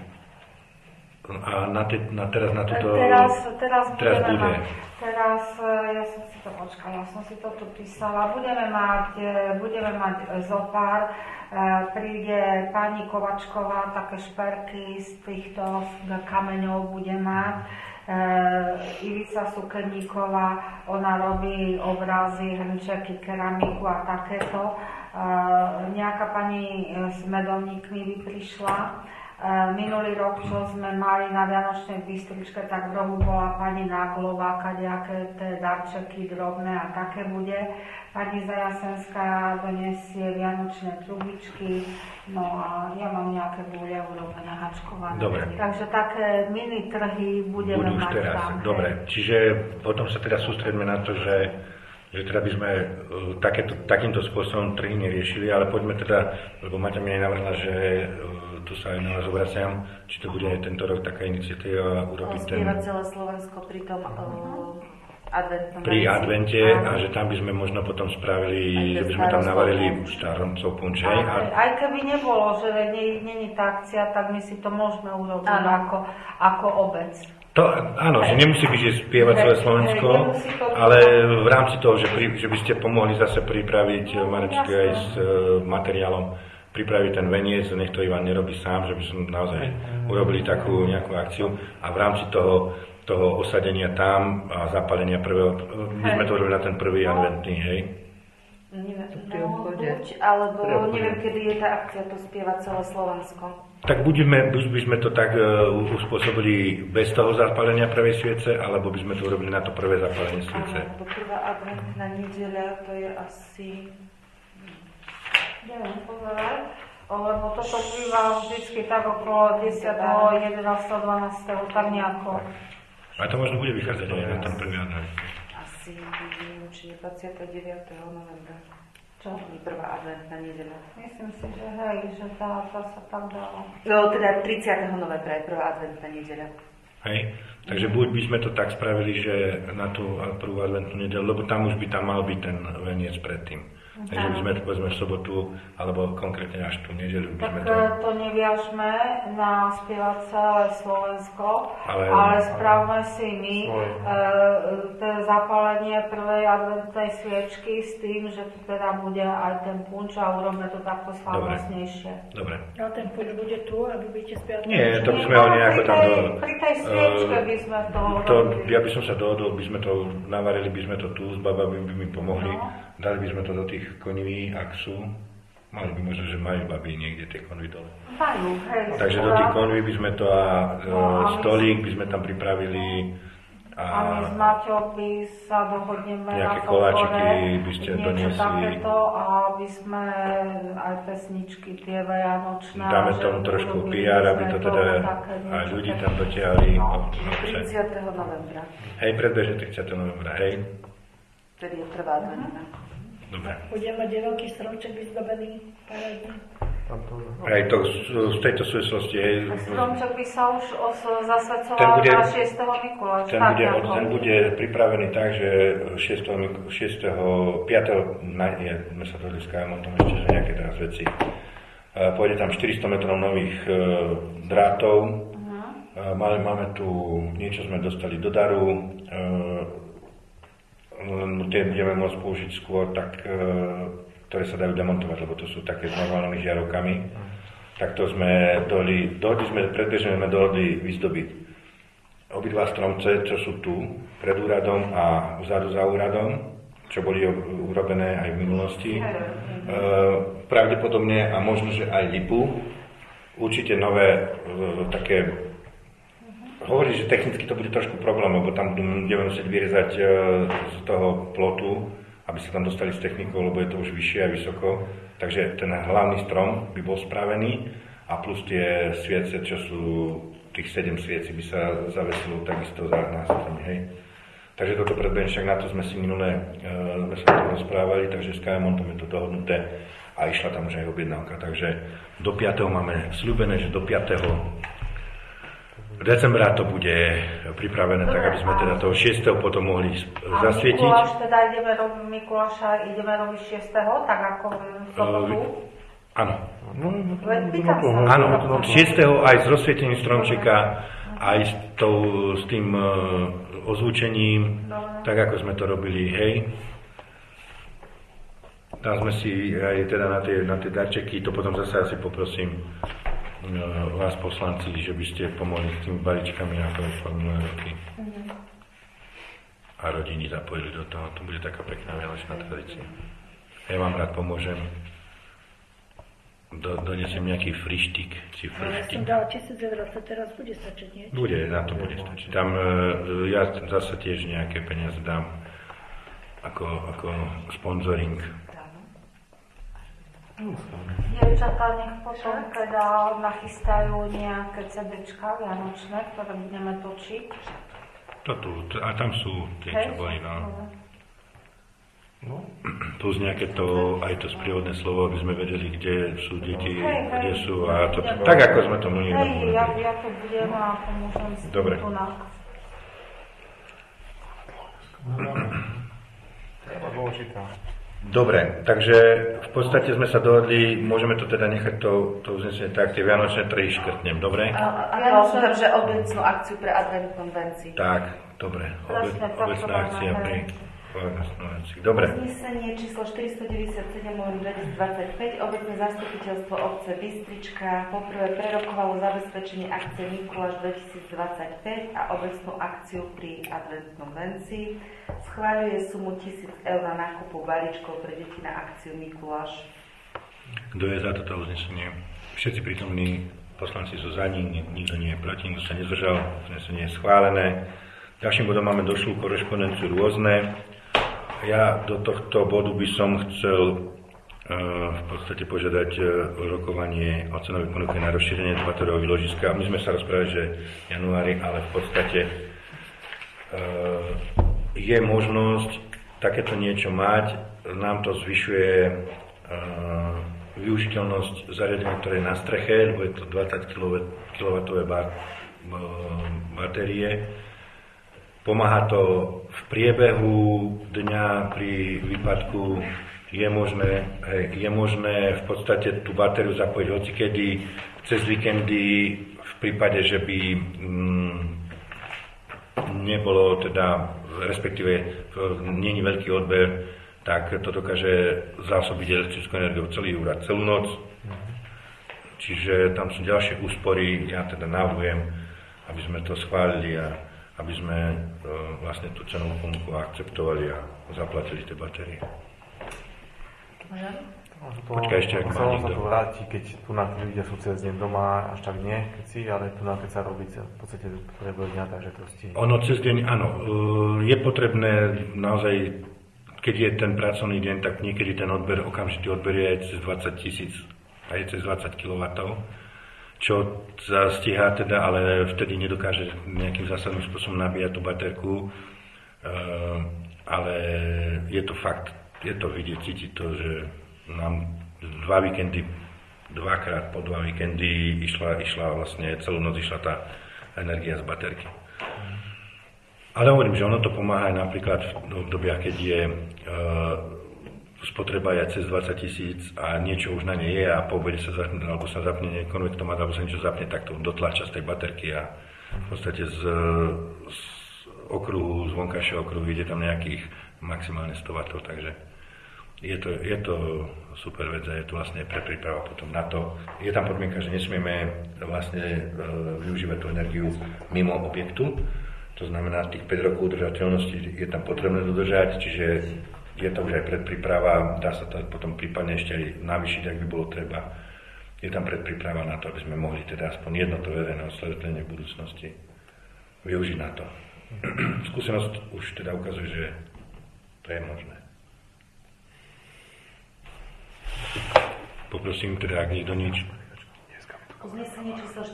a teraz na toto... Teraz bude. Teraz, ja som si to počkala, ja som si to tu písala. Budeme mať zopár. Príde pani Kovačková, také šperky z týchto kameňov bude mať. Ivica Sukeníková, ona robí obrazy, hrnčeky, keramiku a takéto. Nejaká pani s medovníkmi by prišla. Minulý rok, čo sme mali na Vianočnej Bystričke, tak v rohu bola pani Náglová, kadejaké tie darčeky drobné a také bude. Pani Zajasenská donesie vianočné trubičky, no a ja mám nejaké gúľe urobené, hačkované. Dobre. Takže také mini trhy budeme budú mať teraz. tam. Dobre, čiže potom sa teda sústredíme na to, že teda by sme takýmto spôsobom trhy neriešili, ale poďme teda, lebo Maťa mi aj navrhla, že tu sa aj na vás obraciam, či to bude aj tento rok taká iniciatíva urobiť spievať celé Slovensko pri tom adventom. Pri advente a že tam by sme možno potom spravili, že by sme tam navarili štároncov punče. Aj keby nebolo, že není tá akcia, tak my si to môžeme urobiť ako obec. To, áno, že nemusí byť, že spievať celé Slovensko, ale v rámci toho, že by ste pomohli zase pripraviť Marečky aj s materiálom, pripraviť ten veniec, nech to Ivan nerobí sám, že by sme naozaj urobili takú nejakú akciu a v rámci toho osadenia tam a zapálenia prvého, my sme to robili na ten prvý adventný, hej? Alebo neviem, kedy je tá akcia to spievať celé Slovensko. Tak buď by sme to tak uspôsobili bez toho zapálenia prvej sviece, alebo by sme to urobili na to prvé zapálenie sviece. Áno, prvá adventná nedeľa, to je asi... Neviem, pozerať. Lebo toto býva vždycky tak okolo 10., 11., 12., tak nejako. A to možno bude vychádzať aj na ten prvý advent. Asi, neviem, či je 29. novembra. Čo? Prvá adventná nedeľa. Myslím si, že hej, že tá sa tak dala. No, teda 30. novembra je prvá adventná nedeľa. Hej, takže buď by sme to tak spravili, že na tú prvú adventnú nedeľu, lebo tam už by tam mal byť ten veniec predtým. Takže by sme to povedzme v sobotu, alebo konkrétne až tú nedeľu by sme to... Tak to neviažme na spievať celé Slovensko, ale spravme si my zapálenie prvej adventnej sviečky s tým, že tu teda bude aj ten punč a urobme to takto slavnostnejšie. Dobre. A ten punč bude tu, aby budete spievať? Nie, to by sme ho nejako tam... Pri tej sviečke by sme to... Ja by som sa dohodol, by sme to navarili, by sme to tu, s babami by mi pomohli, dali by sme to do tých konví, ak sú. Mali by možno, že majú babi niekde tie konvy dole. Majú, hej. Takže do tých konví by sme to a stolík by sme tam pripravili. A my s Maťou by sa dohodneme nejaké na koláčiky by ste doniesli. Takéto, a aby sme aj pesničky tie vianočné. Dáme tomu trošku PR, aby to teda aj ľudí tam dotiahli. 30. novembra. Hej, predbežne 30. novembra, hej. Vtedy je prvá adventná. Dobre. Budeme mať veľký stromček vyzdobený parádne. Aj to z tejto súvislosti, hej. Stromček by sa už zasvedcoval na 6. Mikuláša. Ten bude pripravený tak, že 5. sme sa dohodli s Kajom o tom ešte, že nejaké teraz veci. Pôjde tam 400 metrov nových drátov. Máme tu, niečo sme dostali do daru. Tie budeme môcť použiť skôr tak, ktoré sa dajú demontovať, lebo to sú také s normálnymi žiarovkami. Takto sme predbežne sme dohodli vyzdobiť obidva stromce, čo sú tu, pred úradom a vzadu za úradom, čo boli urobené aj v minulosti. Pravdepodobne a možno, že aj lipu. Určite nové také... Hovorí, že technicky to bude trošku problém, lebo tam budeme musieť vyrezať z toho plotu, aby sa tam dostali s technikou, lebo je to už vyššie a vysoko. Takže ten hlavný strom by bol spravený a plus tie sviece, čo sú tých 7 svieci, by sa zavesilo takisto na zem, hej. Takže toto predbežne, však na to sme si minulé sme sa to rozprávali, takže s Kajemom tam je to dohodnuté a išla tam už aj objednávka. Takže do 5. máme sľúbené, že do 5. decembra to bude pripravené, tak aby sme teda toho 6. potom mohli zasvietiť. A Mikuláš teda ideme robiť 6. tak ako v sobotu? Áno. Áno, 6. aj s rozsvietením stromčeka, aj s tým ozvučením, tak ako sme to robili, hej. Tam sme si aj teda na tie darčeky, to potom zase asi poprosím vás poslanci, že by ste pomohli s tými balíčkami na formule roky. A rodiny zapojili do toho. To bude taká pekná vianočná tradícia. Ja vám rád pomôžem. Donesem nejaký frištik. Ja som dala 1000 eur, to teraz bude stačiť, nie? Na to bude stačiť. Tam ja zase tiež nejaké peniaze dám ako sponzoring. Dievčatá nech potom teda nachystajú nejaké CDčka vianočné, ktoré budeme točiť. A tam sú tie, čo boli, no. Plus nejaké to, aj to sprievodné slovo, aby sme vedeli, kde sú deti, kde sú a to, tak ako sme to minulý rok urobili. Ja to budem a pomôžem si dobre. Tu na... Dobre, takže v podstate sme sa dohodli, môžeme to teda nechať to uznesenie tak, tie vianočné trhy škrtnem, dobre? Áno, že obecnú akciu pre advent konvencii. Tak, dobre, obecná akcia pre advent. Dobre. Uznesenie číslo 497/2025, obecné zastupiteľstvo obce Bystrička poprvé prerokovalo zabezpečenie akcie Mikuláš 2025 a obecnú akciu pri adventnom venci. Schváľuje sumu 1000 eur na nákupu balíčkov pre deti na akciu Mikuláš. Kto je za toto uznesenie? Všetci prítomní poslanci sú za ním, nikto nie je proti, nikto sa nezdržal, uznesenie je schválené. Ďalším bodom máme došlú korešpondenciu rôzne. Ja do tohto bodu by som chcel v podstate požiadať rokovanie o cenovej ponuke na rozšírenie bateriového ložiska. My sme sa rozprávali, že v januári, ale v podstate je možnosť takéto niečo mať. Nám to zvyšuje využiteľnosť zariadenia, ktoré je na streche, lebo je to 20 kW batérie. Pomáha to v priebehu dňa pri výpadku. Je možné v podstate tú batériu zapojiť hocikedy cez víkendy v prípade, že by nebolo teda, respektíve nie je veľký odber, tak to dokáže zásobiť elektrickú energiu celý úrad, celú noc. Čiže tam sú ďalšie úspory. Ja teda navrhujem, aby sme to schválili a aby sme vlastne tú cenovú ponuku akceptovali a zaplatili tie batérie. Počkaj ešte, ak má niekto. Sa to vráti, keď tu ľudia sú cez deň doma, až tak nie, ale tu keď sa robí v podstate priebehu dňa, takže to stíha. Ono cez deň, áno, je potrebné naozaj, keď je ten pracovný deň, tak niekedy ten odber, okamžitý odber je cez 20 000 a je cez 20 kW, čo sa stíha teda, ale vtedy nedokáže nejakým zásadným spôsobom nabíjať tú baterku, ale je to fakt, je to vidieť, cítiť to, že nám dvakrát po 2 víkendy išla vlastne celú noc išla tá energia z baterky. Ale hovorím, že ono to pomáha aj napríklad v obdobiach, keď je spotreba je cez 20 000 a niečo už na nej je a po obede sa zapne, alebo sa zapne konvektomat, alebo sa niečo zapne, tak to dotlača z tej baterky a v podstate z okruhu, z vonkajšieho okruhu ide tam nejakých maximálne 100 W, takže je to super vec a je to vlastne predpríprava potom na to. Je tam podmienka, že nesmieme vlastne využívať tú energiu mimo objektu, to znamená tých 5 rokov udržateľnosti je tam potrebné dodržať, čiže je to už aj predpríprava, dá sa to potom prípadne ešte aj navýšiť, ak by bolo treba. Je tam predpríprava na to, aby sme mohli teda aspoň jedno to verejné osvetlenie v budúcnosti využiť na to. Skúsenosť už teda ukazuje, že to je možné. Poprosím teda, ak nikto nič. Uznesenie číslo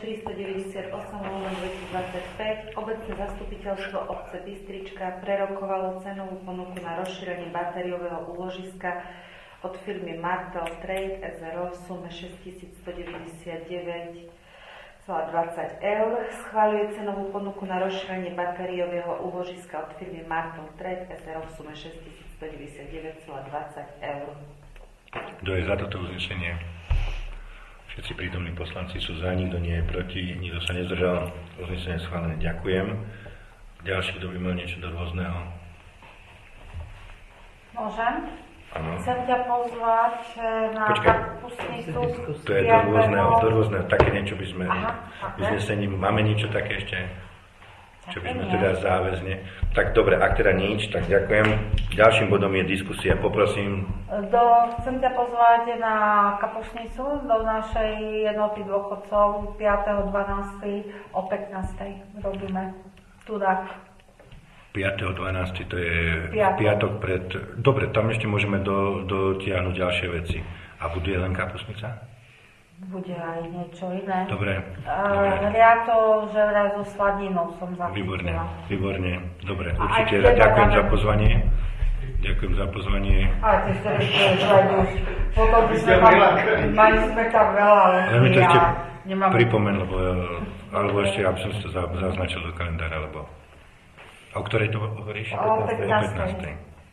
498/2025 Obecné zastupiteľstvo obce Bystrička prerokovalo cenovú ponuku na rozšírenie batériového úložiska od firmy Martel Trade SRO v sume 6199,20 €. Schvaľuje cenovú ponuku na rozšírenie batériového úložiska od firmy Martel Trade SRO v sume 6199,20 €. Kto je za toto uznesenie? Všetci prítomní poslanci sú za, nikto nie je proti, nikto sa nezdržal. Uznesenie schválené, ďakujem. Ďalší, kto by mal niečo do rôzneho? Môžem? Áno. Chcem ťa pozvať na kapustnicu. To je do rôzneho. Také niečo by sme uznesením. Máme niečo také ešte? Čo by sme teda záväzne. Tak dobre, ak teda nič, tak ďakujem. Ďalším bodom je diskusia. Poprosím. Chcem ťa pozvať na kapustnicu do našej jednoty dôchodcov 5.12. o 15.00 robíme Tudák. 5.12. to je piatok pred... Dobre, tam ešte môžeme dotiahnuť ďalšie veci. A bude len kapustnica? Bude aj niečo iné. Dobre. Riato, že vraj so sladinou som zachytila. Výborne. Dobre, určite. Ďakujem za pozvanie. Ďakujem za pozvanie. Ale ty ste už. Potom by sme mali sme tam veľa, ale mi to ešte pripomen, alebo ešte, aby som si to zaznačil do kalendára, alebo... O ktorej to hovoríš? O 15.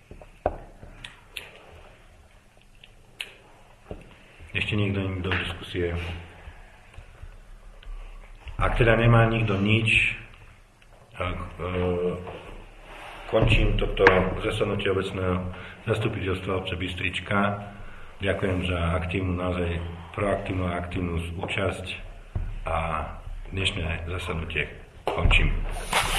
Ešte niekto do diskusie? Ak teda nemá nikto nič, končím toto zasadnutie obecného zastupiteľstva obce Bystrička. Ďakujem za aktívnu, naozaj proaktívnu a aktívnu účasť a dnešné zasadnutie končím.